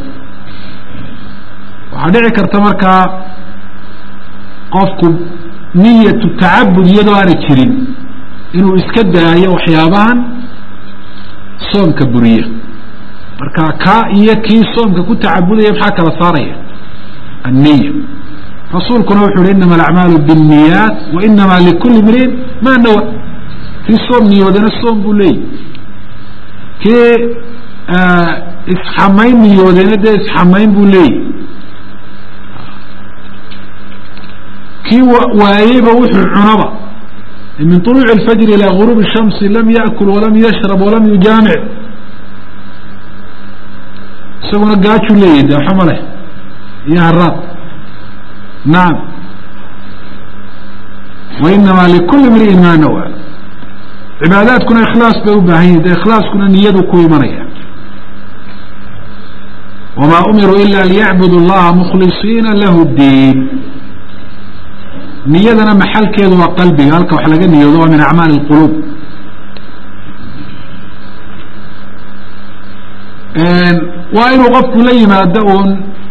waxa dhici karta markaa qofku niyatu ta'abbud iyadoo aan jirin inuu iska daayo waxyaabahan soomka buriya marka ka iyo kii soomka ku ta'abbudaya waxa kala saaraya an-niyya rasuulkuna wuxuu leeyahay inma al-a'malu bin-niyyat wa inma likulli imrin ma nawa fi soom niyoodana soom buu leeyahay kii isxamayn niyoodana de isxamayn buu leeyahay كي وايب وحي عنبا من طلوع الفجر إلى غروب الشمس لم يأكل ولم يشرب ولم يجامع سونا قاتشو ليد حمله يا الرب نعم وإنما لكل امرئ ما نوى عبادات كنا إخلاص بأوباهين إخلاص كنا نيادو كوي مريا وما أمروا إلا ليعبدوا الله مخلصين له الدين نيادنا محل كيدو وقلبي هلك وحلقة نيادو من أعمال القلوب وإنه قفت لي ما دعون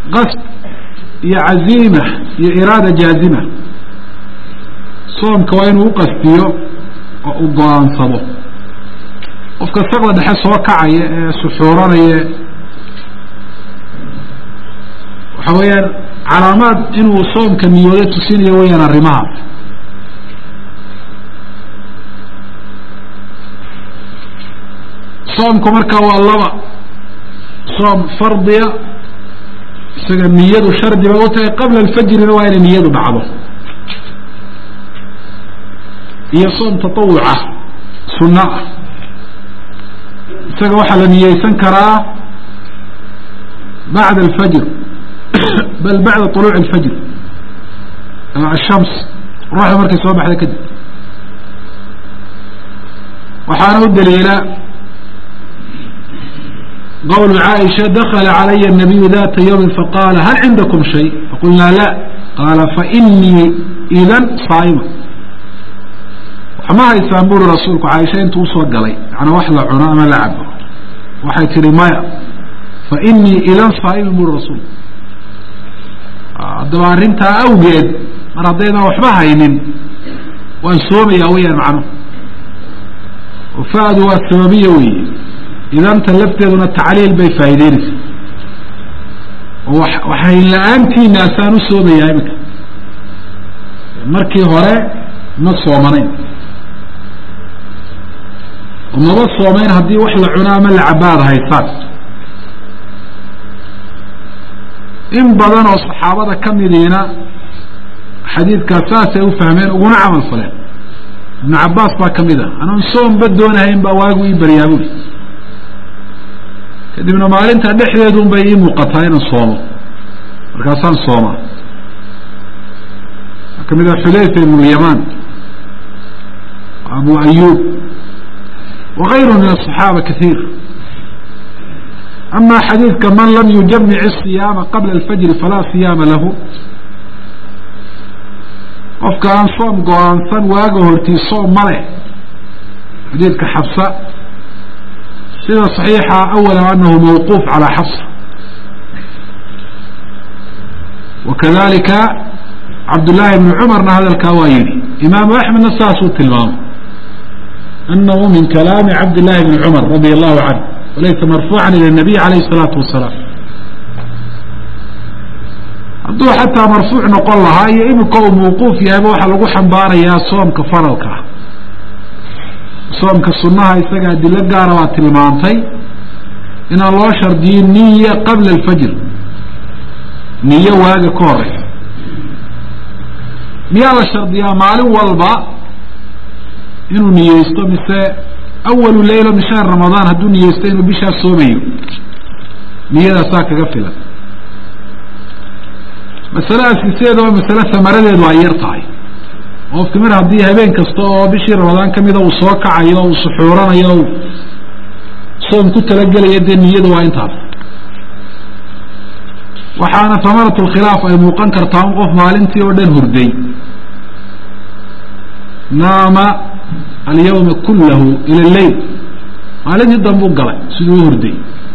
qasd iyo caziima iyo iraada jaazima soomka waa inuu uqasdiyo oo u go-aansado qofka saqda dhexe soo kacaya ee suxuuranaya waxa weeyaan calaamaad inuu soomka niyoodo tusinayo weyaan arrimahaas soomku markaa waa laba soom fardiya isaga niyadu shardi bay u tahay qabla alfajrina waa inay niyadu dhacdo iyo soom tatawuca sunna ah isaga waxaa la niyeysan karaa bacda alfajr bal bacda طuluuc alfajr ashams ruuxda markay soo baxda kadib waxaana u daliila qwl caaisha dakla calaya الnabiyu data ywmi faqala hal cindakum shay faqulnaa la qaala fainii idan saa'ima waxma haysaan buri rasuulku caaisha intuu usoo galay yana wax la cuno ama la cabo waxay tihi maya fainii idan saa'ima buri rasuulku haddaba arrintaa awgeed mar haddaydaan waxba haynin waan soomayaa weyaan macno fa'du waa sababiya weeye idanta lafteeduna tacliil bay faa'ideynaysa oo waxay la-aantiina asaan u soomayaa iminka markii hore ma soomanayn oo maba soomayn haddii wax la cuno ama la cabaad haysaan in badan oo saxaabada ka midiina xadiidkaas saasay u fahmeen uguna camal faleen ibnu cabaas baa ka mid ah anaan soomba doonahayn baa waagu ii baryaa buri kadibna maalinta dhexdeedun bay ii muuqataa inaan soomo markaasaan soomaa waxaa kamid ah xudayfa ibn lyamaan abu ayub wagayru min aلصaxaaba kaiir ama xadiidka man lam yujamic الصiyaama qabla alfajri falaa siyaama lahu qofka aan soom go-aansan waaga hortii soom ma leh xadiidka xabsa sida صaxiixa awala anahu mawquuf calى xafsa wakadalika cabdullaahi ibnu cumarna hadalkaa waa yihi imaamu axmedna saasuu tilmaamay anahu min kalaami cabdillahi bni cumar radi allahu canه walaysa marfuuca ilى الnabiy alayh الsalaatu wasalaam hadduu xataa marfuuc noqon lahaa iyo imika uu mawquuf yahayba waxaa lagu xambaarayaa soomka faralka ah soomka sunaha isaga adilo gaara baa tilmaantay inaan loo shardiyin niya qabla alfajr niyo waaga ka horeysa miyaa la shardiyaa maalin walba inuu niyeysto mise awalu leyla min shahr ramadaan hadduu niyeysto inuu bishaas soomayo niyadaasaa kaga filan masaladaas sideedaba masale samaradeedu ay yar tahay qofki mar haddii habeen kasta oo bishii ramadaan kamida uu soo kacayo uu suxuuranayo soom ku talagelayo dee niyadu waa intaas waxaana hamaratu lkhilaaf ay muuqan kartaa un qof maalintii oo dhan hurday naama alyawma kullahu ila lleyl maalintii danbuu galay siduu u hurday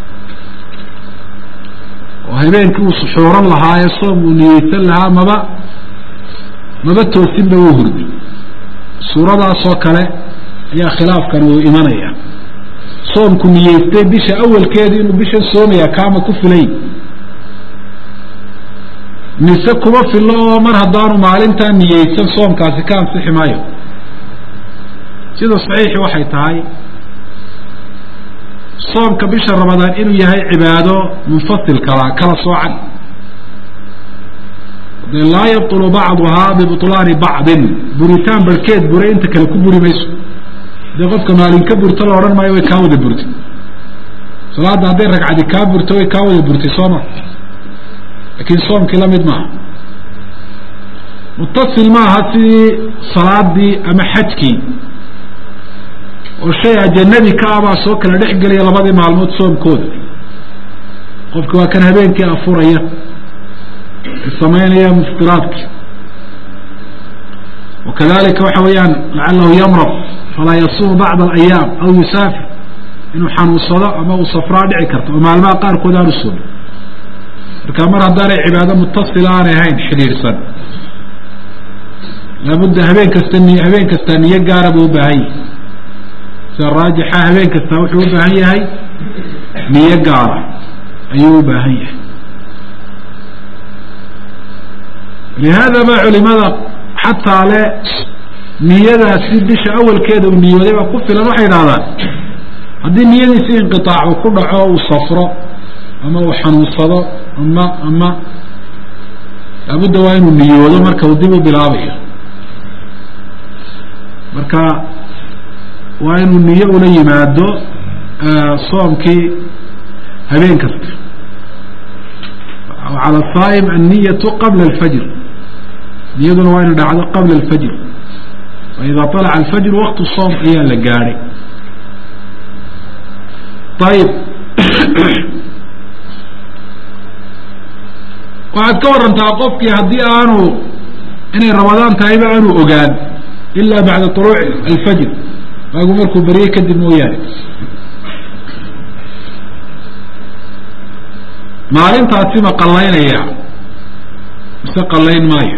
oo habeenkii uu suxuuran lahaa ee soom uu niyeysan lahaa maba maba toosinba wuu hurday suuradaasoo kale ayaa khilaafkan uu imanaya soomku niyeystay bisha awalkeeda inuu bishan soomaya kaama ku filay mise kuma filo oo mar haddaanu maalintaa niyeysan soomkaasi ka ansixi maayo sida saxiixi waxay tahay soomka bisha ramadaan inuu yahay cibaado munfasil kala kala soocan de laa yabطulu bacduhaa bibطlaani bacdin buritaan barkeed buray inta kale ku buri mayso hadii qofka maalin ka burto la odhan maayo way kaa wada burtay salaadda hadday ragcadi kaa burto way kaa wada burtay sooma laakiin soomkii lamid maaha mutasil maaha sidii salaadii ama xajkii oo shay ajanabi ka abaa soo kala dhex gelaya labadii maalmood soomkooda qofki waa kan habeenkii afuraya samaynaya muftiraadki wakadalika waxa weeyaan lacalahu yamrad falaa yasuumu bacda alayaam aw yusaafir inuu xanuunsado ama uu safraa dhici karto oo maalmaha qaarkood aanu soomin marka mar haddaanay cibaado mutasila aanay ahayn xidhiidhsan laabudda habeen kasta ni habeen kastaa niyo gaara buu u baahan yahay sida raajixa habeen kastaa wuxuu u baahan yahay niyo gaara ayuu u baahan yahay lihaada ba culimada xataa le niyadaasi bisha awalkeeda uu niyooday baa ku filan waxay idhahdaan haddii niyadiisi inqiaac uu ku dhaco uu safro ama uu xanuunsado ama ama laabudda waa inuu niyoodo marka uu dib u bilaabayo marka waa inuu niyo ula yimaado soomkii habeen kasta calى الصاa'م النiyة qabla الfajr niyaduna waa inu dhacdo qabla الfajr وإida طalca الfajr waqt الصوم ayaa la gaadhay ayb waxaad ka warantaa qofkii haddii aanu inay ramadaan tahayba aanu ogaan ila baعda طuluuع الfajr waagu markuu berye kadib mooyaane maalintaasi ma qallaynaya mise qallayn maayo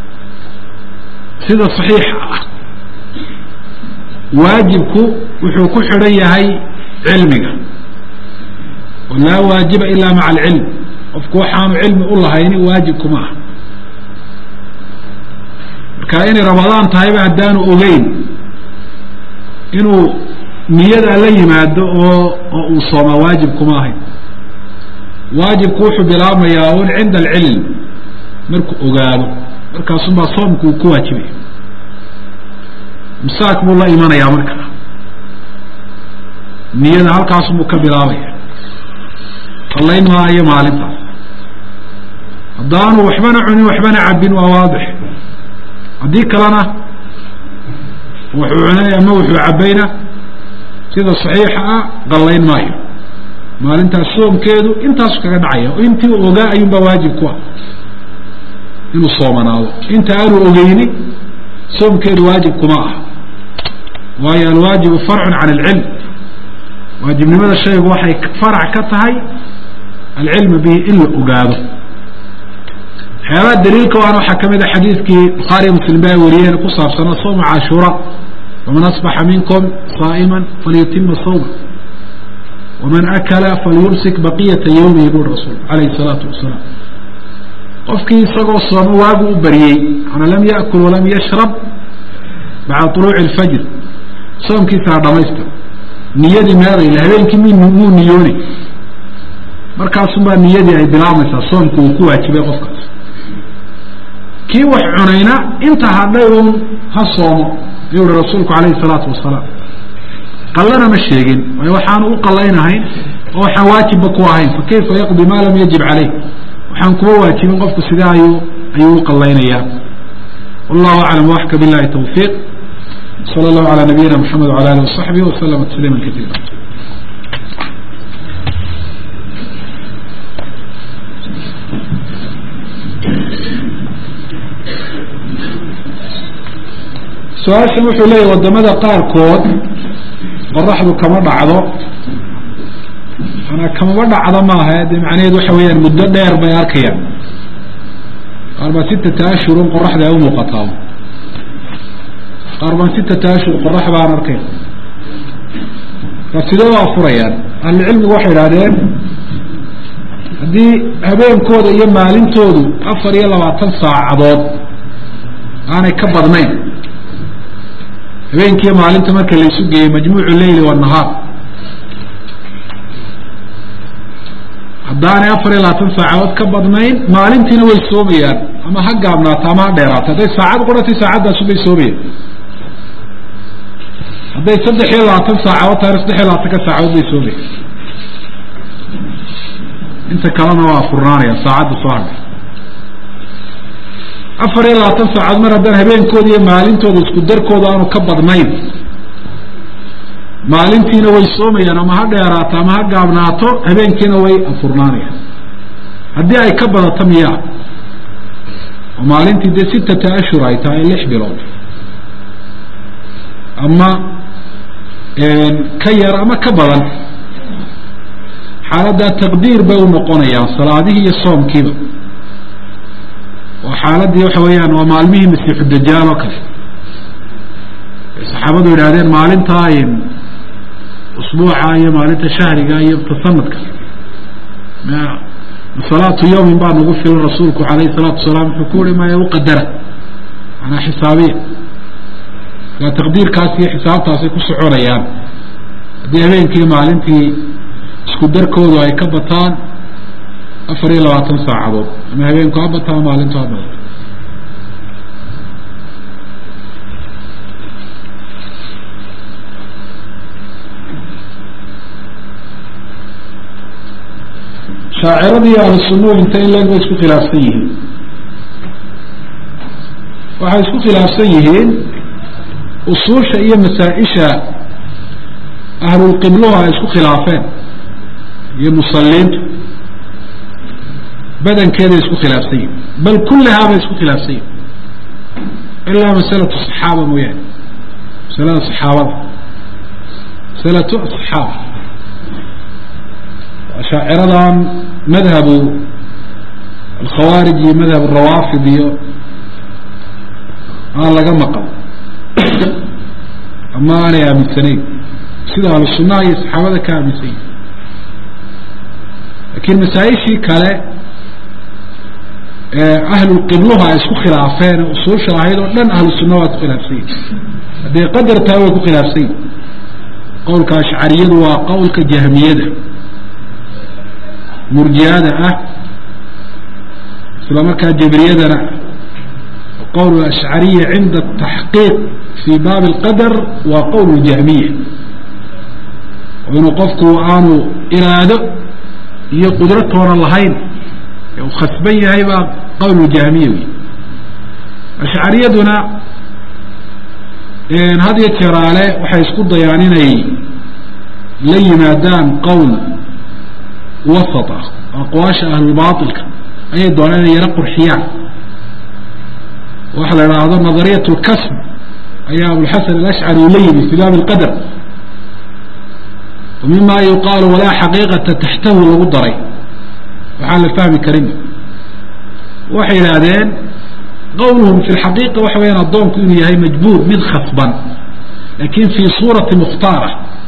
sida صaxiixa ah waajibku wuxuu ku xidhan yahay cilmiga laa waajiba ila maca alcilm qofku waxaanu cilmi u lahayni waajibkuma ah marka inay ramadaan tahayba haddaanu ogeyn inuu niyada la yimaado oo oo uu sooma waajibkuma ahayn waajibku wuxuu bilaabmayaa un cinda alcilm markuu ogaado markaasun baa soomku uu ku waajibaya imsaak buu la imanayaa marka niyada halkaasun buu ka bilaabaya qallayn maayo maalintaas haddaanu waxbana cunin waxbana cabin waa waadix haddii kalena wuxuu cunay ama wuxuu cabayna sida saxiixa ah qallayn maayo maalintaas soomkeedu intaasu kaga dhacaya intii uu ogaa ayuunbaa waajib ku ah inuu soomanaado inta aanu ogeyni soomkeedu waajib kuma ah waayo alwaajibu farcun can alcilm waajibnimada shaygu waxay farac ka tahay alcilmu bihi in la ogaado waxyaabaha daliilka waana waxaa kamid a xadiidkii bukhaariya muslim ba ay wariyeen ku saabsanaa sawma cashuura waman asbaxa minkum saa'ima falyutima sawma waman akala falyumsik baqiyata yawmihi buri rasuul alayhi الsalaatu wasalaam qofkii isagoo sooma waagu u baryey ana lam yaأkul walam yashrab bacda طuluuci اlfajr soomkiisaa dhamaystir niyadii meeday ila habeenkii m muu niyooni markaasun baa niyadii ay bilaabmaysaa soomku uu ku waajibay qofkaas kii wax cunayna inta hadhay un ha soomo ayuu uhi rasuulku alayhi الsalaatu wasalaam qallana ma sheegin waayo waxaanu u qallaynahayn oo waxaan waajibba ku ahayn fakayfa yaqdi ma lam yajib caleyh waxaan kuwa waajibin qofku sidee ayuu ayuu u qallaynayaa wallahu aclam waxka billahi tawfiiq salى اllahu alى nabiyina mxamed wala alih waصaxbihi waslama tasliima katiira su-aashan wuxuu leeyahy wadamada qaarkood qoraxdu kama dhacdo ana kamaba dhacdo maaha de macnaheedu waxa weeyaan muddo dheer bay arkayaan qaar baa sittata ashhurun qoraxda ay umuuqataa qaar baan sittata ashhur qorax baan arkay marka sidee waa furayaan ahlucilmigu waxay idhahdeen haddii habeenkooda iyo maalintoodu afar iyo labaatan saacadood aanay ka badnayn habeenkiiyo maalinta marka laysu geeyey majmuucu leyli wanahaar haddaanay afar iyo labaatan saacadood ka badnayn maalintiina way soomayaan ama ha gaabnaato ama ha dheeraato hadday saacad quratay saacadaasu bay soomayaan hadday saddex iyo labaatan saacadood tahayna saddex iyo labaatanka saacadood bay soomayaan inta kalena waa furnaanaya saacadda soo hadhay afar iyo labaatan saacadood mar haddaan habeenkooda iyo maalintooda isku darkooda aanu ka badnayn maalintiina way soomayaan ama ha dheeraato ama ha gaabnaato habeenkiina way afurnaanayaan haddii ay ka badato miyaa oo maalintii dee sittata ashhur ay tahay lix bilood ama ka yar ama ka badan xaaladdaa taqdiir bay u noqonayaan salaadihii iyo soomkiiba oo xaaladii waxa weeyaan waa maalmihii masiixu dajaal oo kale saxaabadu yidhahdeen maalintaa usbuuca iyo maalinta shahriga iyo tasanadka salaatu yawmin baa nagu filan rasuulku alayhi salaatu wasalaam wuxuu ku uri maya uqadara manaa xisaabiya markaa taqdiirkaas iyo xisaabtaasay ku soconayaan haddii habeenkii maalintii isku darkoodu ay ka bataan afar iyo labaatan saacadood ama habeenku ha bataa maalintu ha badato shaaciradii ahlu sunuhu inta in leg bay isku khilaafsan yihiin waxay isku khilaafsan yihiin usuusha iyo masaa-isha ahlulqibluhu ay isku khilaafeen iyo musaliintu badankeeday isku khilaafsan yihin bal kullahaa bay isku khilaafsan yihin ilaa masalatu saxaaba mooyaane masalada saxaabada masalatu asaxaaba shaaciradan madhabu alkhawaarij iyo madhab alrawaafid iyo aan laga maqal ama aanay aaminsanayn sida ahlu sunnaha iyo saxaabada ka aaminsan yihin lakin masaa-ishii kale ahlulqibluha ay isku khilaafeen usuusha ahayd oo dhan ahlu sunna waa ku khilaafsan yihin hadday qadar tahay way ku khilaafsan yihin qowlka ashcariyadu waa qowlka jahmiyada murjiyada ah isla markaa jabriyadana qowl ashcariya cinda ataxqiiq fi baabi alqadar waa qowl ljahmiya oo inuu qofku aanu iraado iyo qudro toona lahayn u khasban yahay baa qowl jahmiya wey ashcariyaduna had iyo jeeraale waxay isku dayaan inay la yimaadaan qowl wasat ah aqwaasha ahlulbailka ayay doonaan inay yaro qurxiyaan waxa la idhaahdo nadariyat lkasb ayaa abulxasan alashcari uu la yimi fi baabi alqadar wa mima yuqaalu walaa xaqiiqata taxtahu lagu daray waxaan la fahmi karin waxay yidhaahdeen qawluhum fi lxaqiiqa waxa weyaan addoonku inuu yahay majbuur mid khasban lakin fi suurati mukhtaara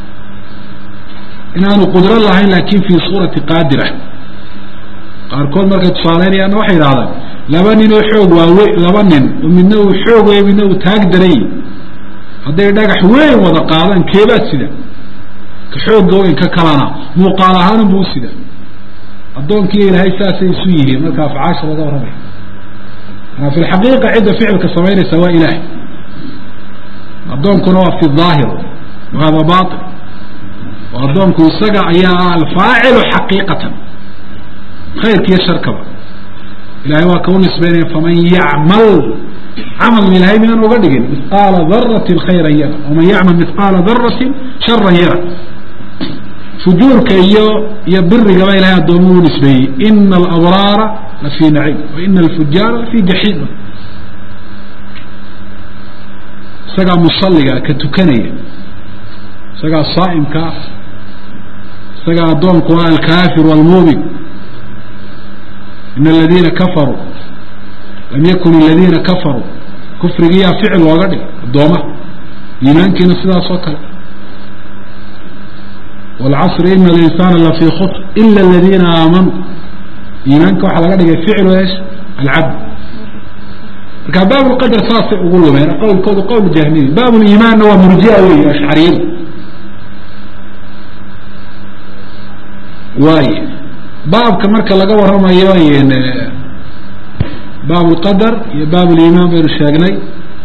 inaanu qudro lahayn lakin fi suurati qaadira qaarkood markay tusaaleynayaan waxay yidhahdaan laba nin oo xoog waawe laba nin oo midna uu xoog wey midna uu taag daray hadday dhagax weyn wada qaadaan keebaa sida ka xoogga weyn ka kalana muuqaal ahaanun buu sida addoonkii ilaahay saasay isu yihiin marka afcaasha laga warramay fi lxaqiiqa cidda ficilka samaynaysa waa ilahay addoonkuna waa fi daahir wahada bail oo addoonku isaga ayaa alfaacilu xaqiiqatan khayrka iyo sharkaba ilahay waa ka u nisbeynaya faman yacmal camal ilahay miyaan uga dhigin mihqaala daratin khayran yara waman yacmal mihqaala daratin sharan yara fujuurka iyo iyo birigaba ilahay addoomu u nisbeeyey ina alabraara lafii naciim wa ina alfujaara lafii jaxiim isagaa musaliga ka tukanaya isagaa saa'imka isagaa addoonku waa alkaafir walmuumin in aladiina kafaruu lam yakun aladiina kafaruu kufrigiyaa ficil looga dhig addooma iimaankiina sidaas oo kale wاlcasri ina alinsana lafii khusr ila aladiina aamanuu iimaanka waxaa laga dhigay ficil esh alcabd marka baab lqadr saasay ugu lumeen qowlkoodu qowl jahmiy baab liimaanna waa murjia wey ashcariyadu waay baabka marka laga warramayo baab lqadar iyo baab liimaan baynu sheegnay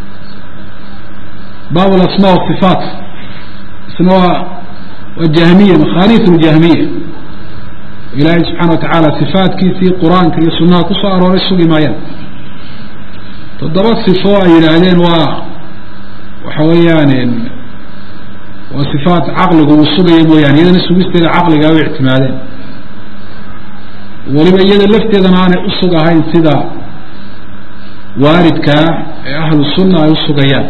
baab lasmaa wasifaat isna waa waa jahmiya makhaaliif ljahmiya ilaahay subxana watacaala sifaatkiisii qur-aanka iyo sunaha kusoo arooray sugi maayaan toddoba sifo ay yidhaahdeen waa waxa weeyaan waa sifaat caqligu uu sugaya mooyaane iyadana sugisteeda caqliga u ictimaadeen weliba iyada lafteedana aanay usug ahayn sida waaridkaa ee ahlu sunna ay usugayaan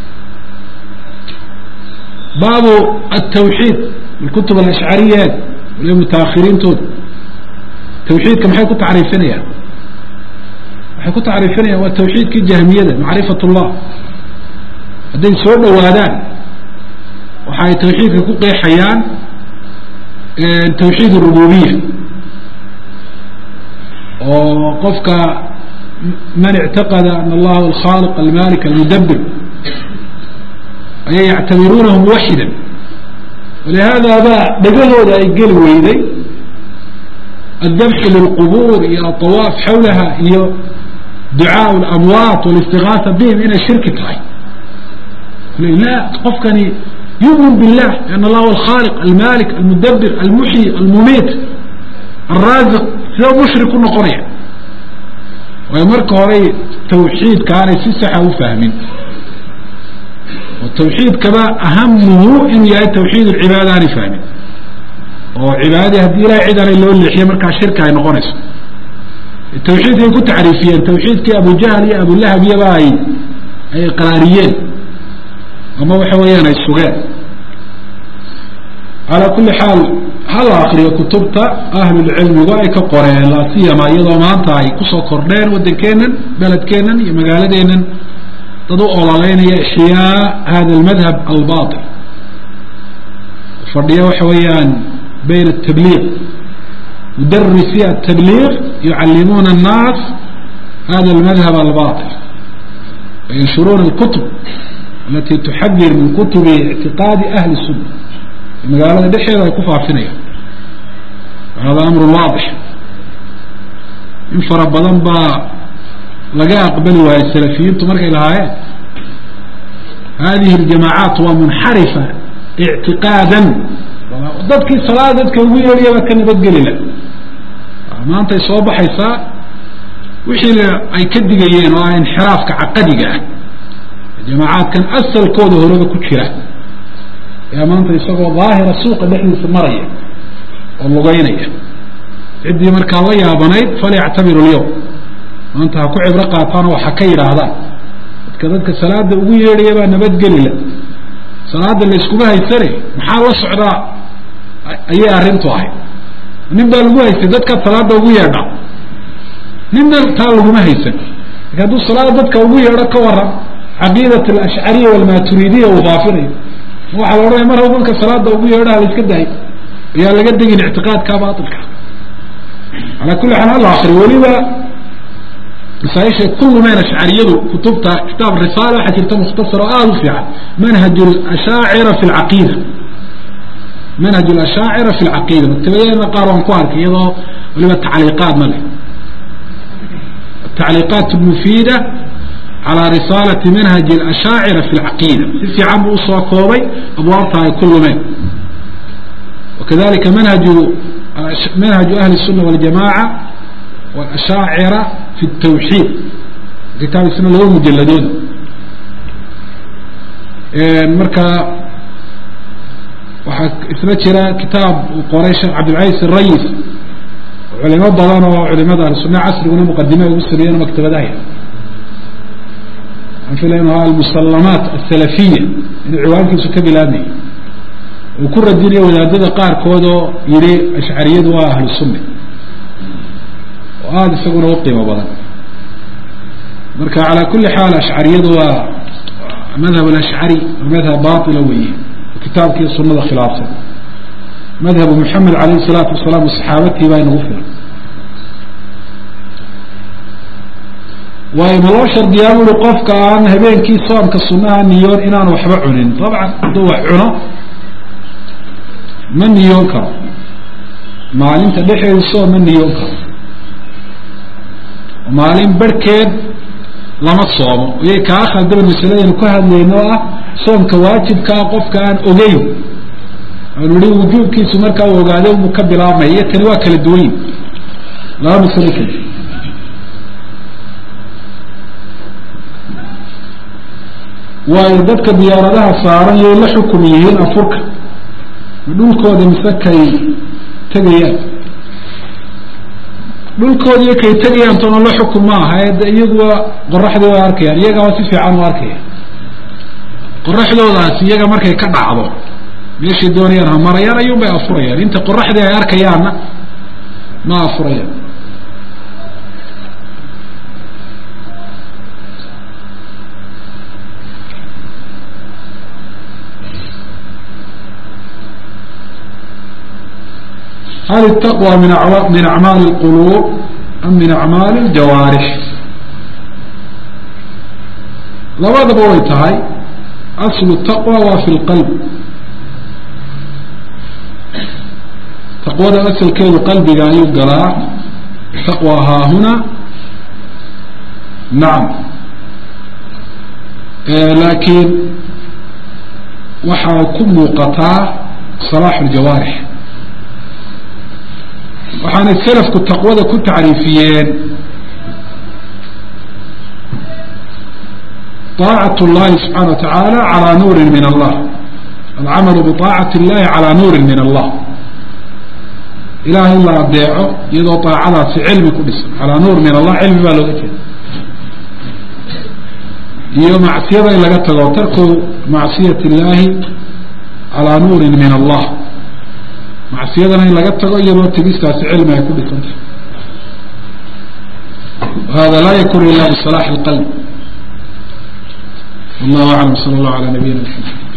baabu atawxiid alkutub alashcariya والمتأخرين تود توحيد كم حيكون تعريفنا حيكون تعريفنا والتوحيد كجهمية معرفة الله هذين سؤال وهذان وحي توحيد كقي حيان توحيد الربوبية وقفك من اعتقد أن الله هو الخالق المالك المدبر أي يعتبرونه موحدا ولهذا بقلوا ذا يقل ويدي الذبح للقبور إلى الطواف حولها إلى دعاء الأموات والاستغاثة بهم إلى الشرك تاي لا قفكني يؤمن بالله لأن الله هو الخالق المالك المدبر المحيي المميت الرازق سوى مشرك النقرية ويمرك هوري توحيد كان يسسح وفاهمين والتوحيد كما أهمه إن يأي توحيد العبادة أنا فاهمين وعبادة هذه لا يعيد على اللي اللي يمرك على الشركة أي نقرس التوحيد يكون تعريفيا التوحيد كأبو جهل يا أبو اللهب يا باي أي قراريين وما وحويان أي السجاد على كل حال هل آخر كتبت أهل العلم وإيك قرآن لا سيما يضع ما أنتهي كسو قرنين ودن كينن بلد كينن يمقال دينن تضوء علينا إحياء هذا المذهب الباطل فرديا وحويان بين التبليغ مدرسي التبليغ يعلمون الناس هذا المذهب الباطل وينشرون الكتب التي تحذر من كتب اعتقاد أهل السنة المقالة دحية يكفى فينيا هذا أمر واضح ينفر بضن با لقاء قبلوا السلفيين تمرك إلى هاي هذه الجماعات ومنحرفة اعتقادا ضدك الصلاة ضدك الويل يبقى كان يبقى لله ما أنت يصوب حيثا وحي أي كدقيين وانحراف كعقدقة الجماعات كان أسل كوده هو كتشرة يا ما أنت يصوب ظاهر السوق اللي احنا سمرية واللغينية عندي مركا الله يا بنيت فليعتبروا اليوم ما أنت هكو عبرقة طانا وحكير هذا كذلك الصلاة ويل يبقى نبقى لله صلاة اللي يسكبها يسري محاول صعداء أي أرنتوا هاي نبدأ لقوها يسددك الصلاة وقوية دا نبدأ تالقوها يسد كادو الصلاة ضدك وقوية دا كورا عقيدة الأشعرية والماتريدية وظافرية وعلى رأي مرة وقولك الصلاة وقوية دا لسكده يا لقد دقين اعتقاد كاباطلك على كل حال الله آخر ولذا مسايش كل ما أشعرية كتبتها كتاب الرسالة حتى مختصرة آل فيها منهج الأشاعرة في العقيدة منهج الأشاعرة في العقيدة مكتبين قارون كوارك يضع ولما التعليقات ملك التعليقات المفيدة على رسالة منهج الأشاعرة في العقيدة في عام أسوى كوبي أبوابها كل من وكذلك منهج منهج أهل السنة والجماعة والأشاعرة في التوحيد كتاب السنة له مجلدون مركا وإثبات شراء كتاب قريش عبد العزيز الرئيس علماء ضلان وعلماء أهل السنة عصر هنا مقدمة ومسلمين ومكتبة داهية في لأنها المسلمات السلفية العوان في سكة بلادني وكل الدنيا وذا قار كودو يري أشعرية وأهل السنة وهذا سيكون وقيمة بضان مركا على كل حال أشعرية ومذهب الأشعري ومذهب باطلوي كتاب كي السنة خلافه مذهب محمد عليه الصلاة والسلام وصحابته بين غفر وملوشر ديامو لقف كان هبين كي صام كالسنة نيون إنان وحبع عنين طبعا دو عنا من نيون كر معلم تدحي الصوم من نيون كر ومعلم بركاد لما تصومه ويهي كاخر دل المسلمين وكهد لينوه صوم كواجب كاقف كان أغيو أنه وجوب كيسو مركا وقاده مكبلا عمية كنواكل الدوين لا مسلك وإردتك بياردها صارا يولا حكميين أفرك بدون كود مسكي تقيان dhulkoodi kay tagayaan toona la xukumo hay'ad iyagu qorraxdooda arkayaan iyaga waa si fiican u arkayaan qorraxdoodaas iyaga markay ka dhacdo meeshii doonayaan ha marayaan ayuun bay afurayaan inta qoraxdii ay arkayaanna ma afurayaan. هل التقوى من من أعمال القلوب أم من أعمال الجوارح؟ لماذا بويتهاي؟ أصل التقوى وفي القلب. تقوى أصل كيد قلبي قال يقرأ تقوى ها هنا نعم آه لكن وحاكم قطاع صلاح الجوارح. waxaana salafku taqwada ku tacriifiyeen طاacة الlahi subحanaه وataعaalى عalى nuuri min الlah alcamalu bطaacaة الlahi عalى nuuri min الlah ilahay in la adeeco iyadoo طaacadaasi cilmi ku dhisan calىa nuur min allah cilmi baa looga jeeda iyo macsiyada in laga tago tarku macصiyaة الlahi عalى nuuri min الlah macsiyadana in laga tago iyadoo tegistaasi cilmi ay ku dhisantahay. hada laa yakun ila biصلاح الqلب. والله أعلم. صلى الله على نبينا محمد.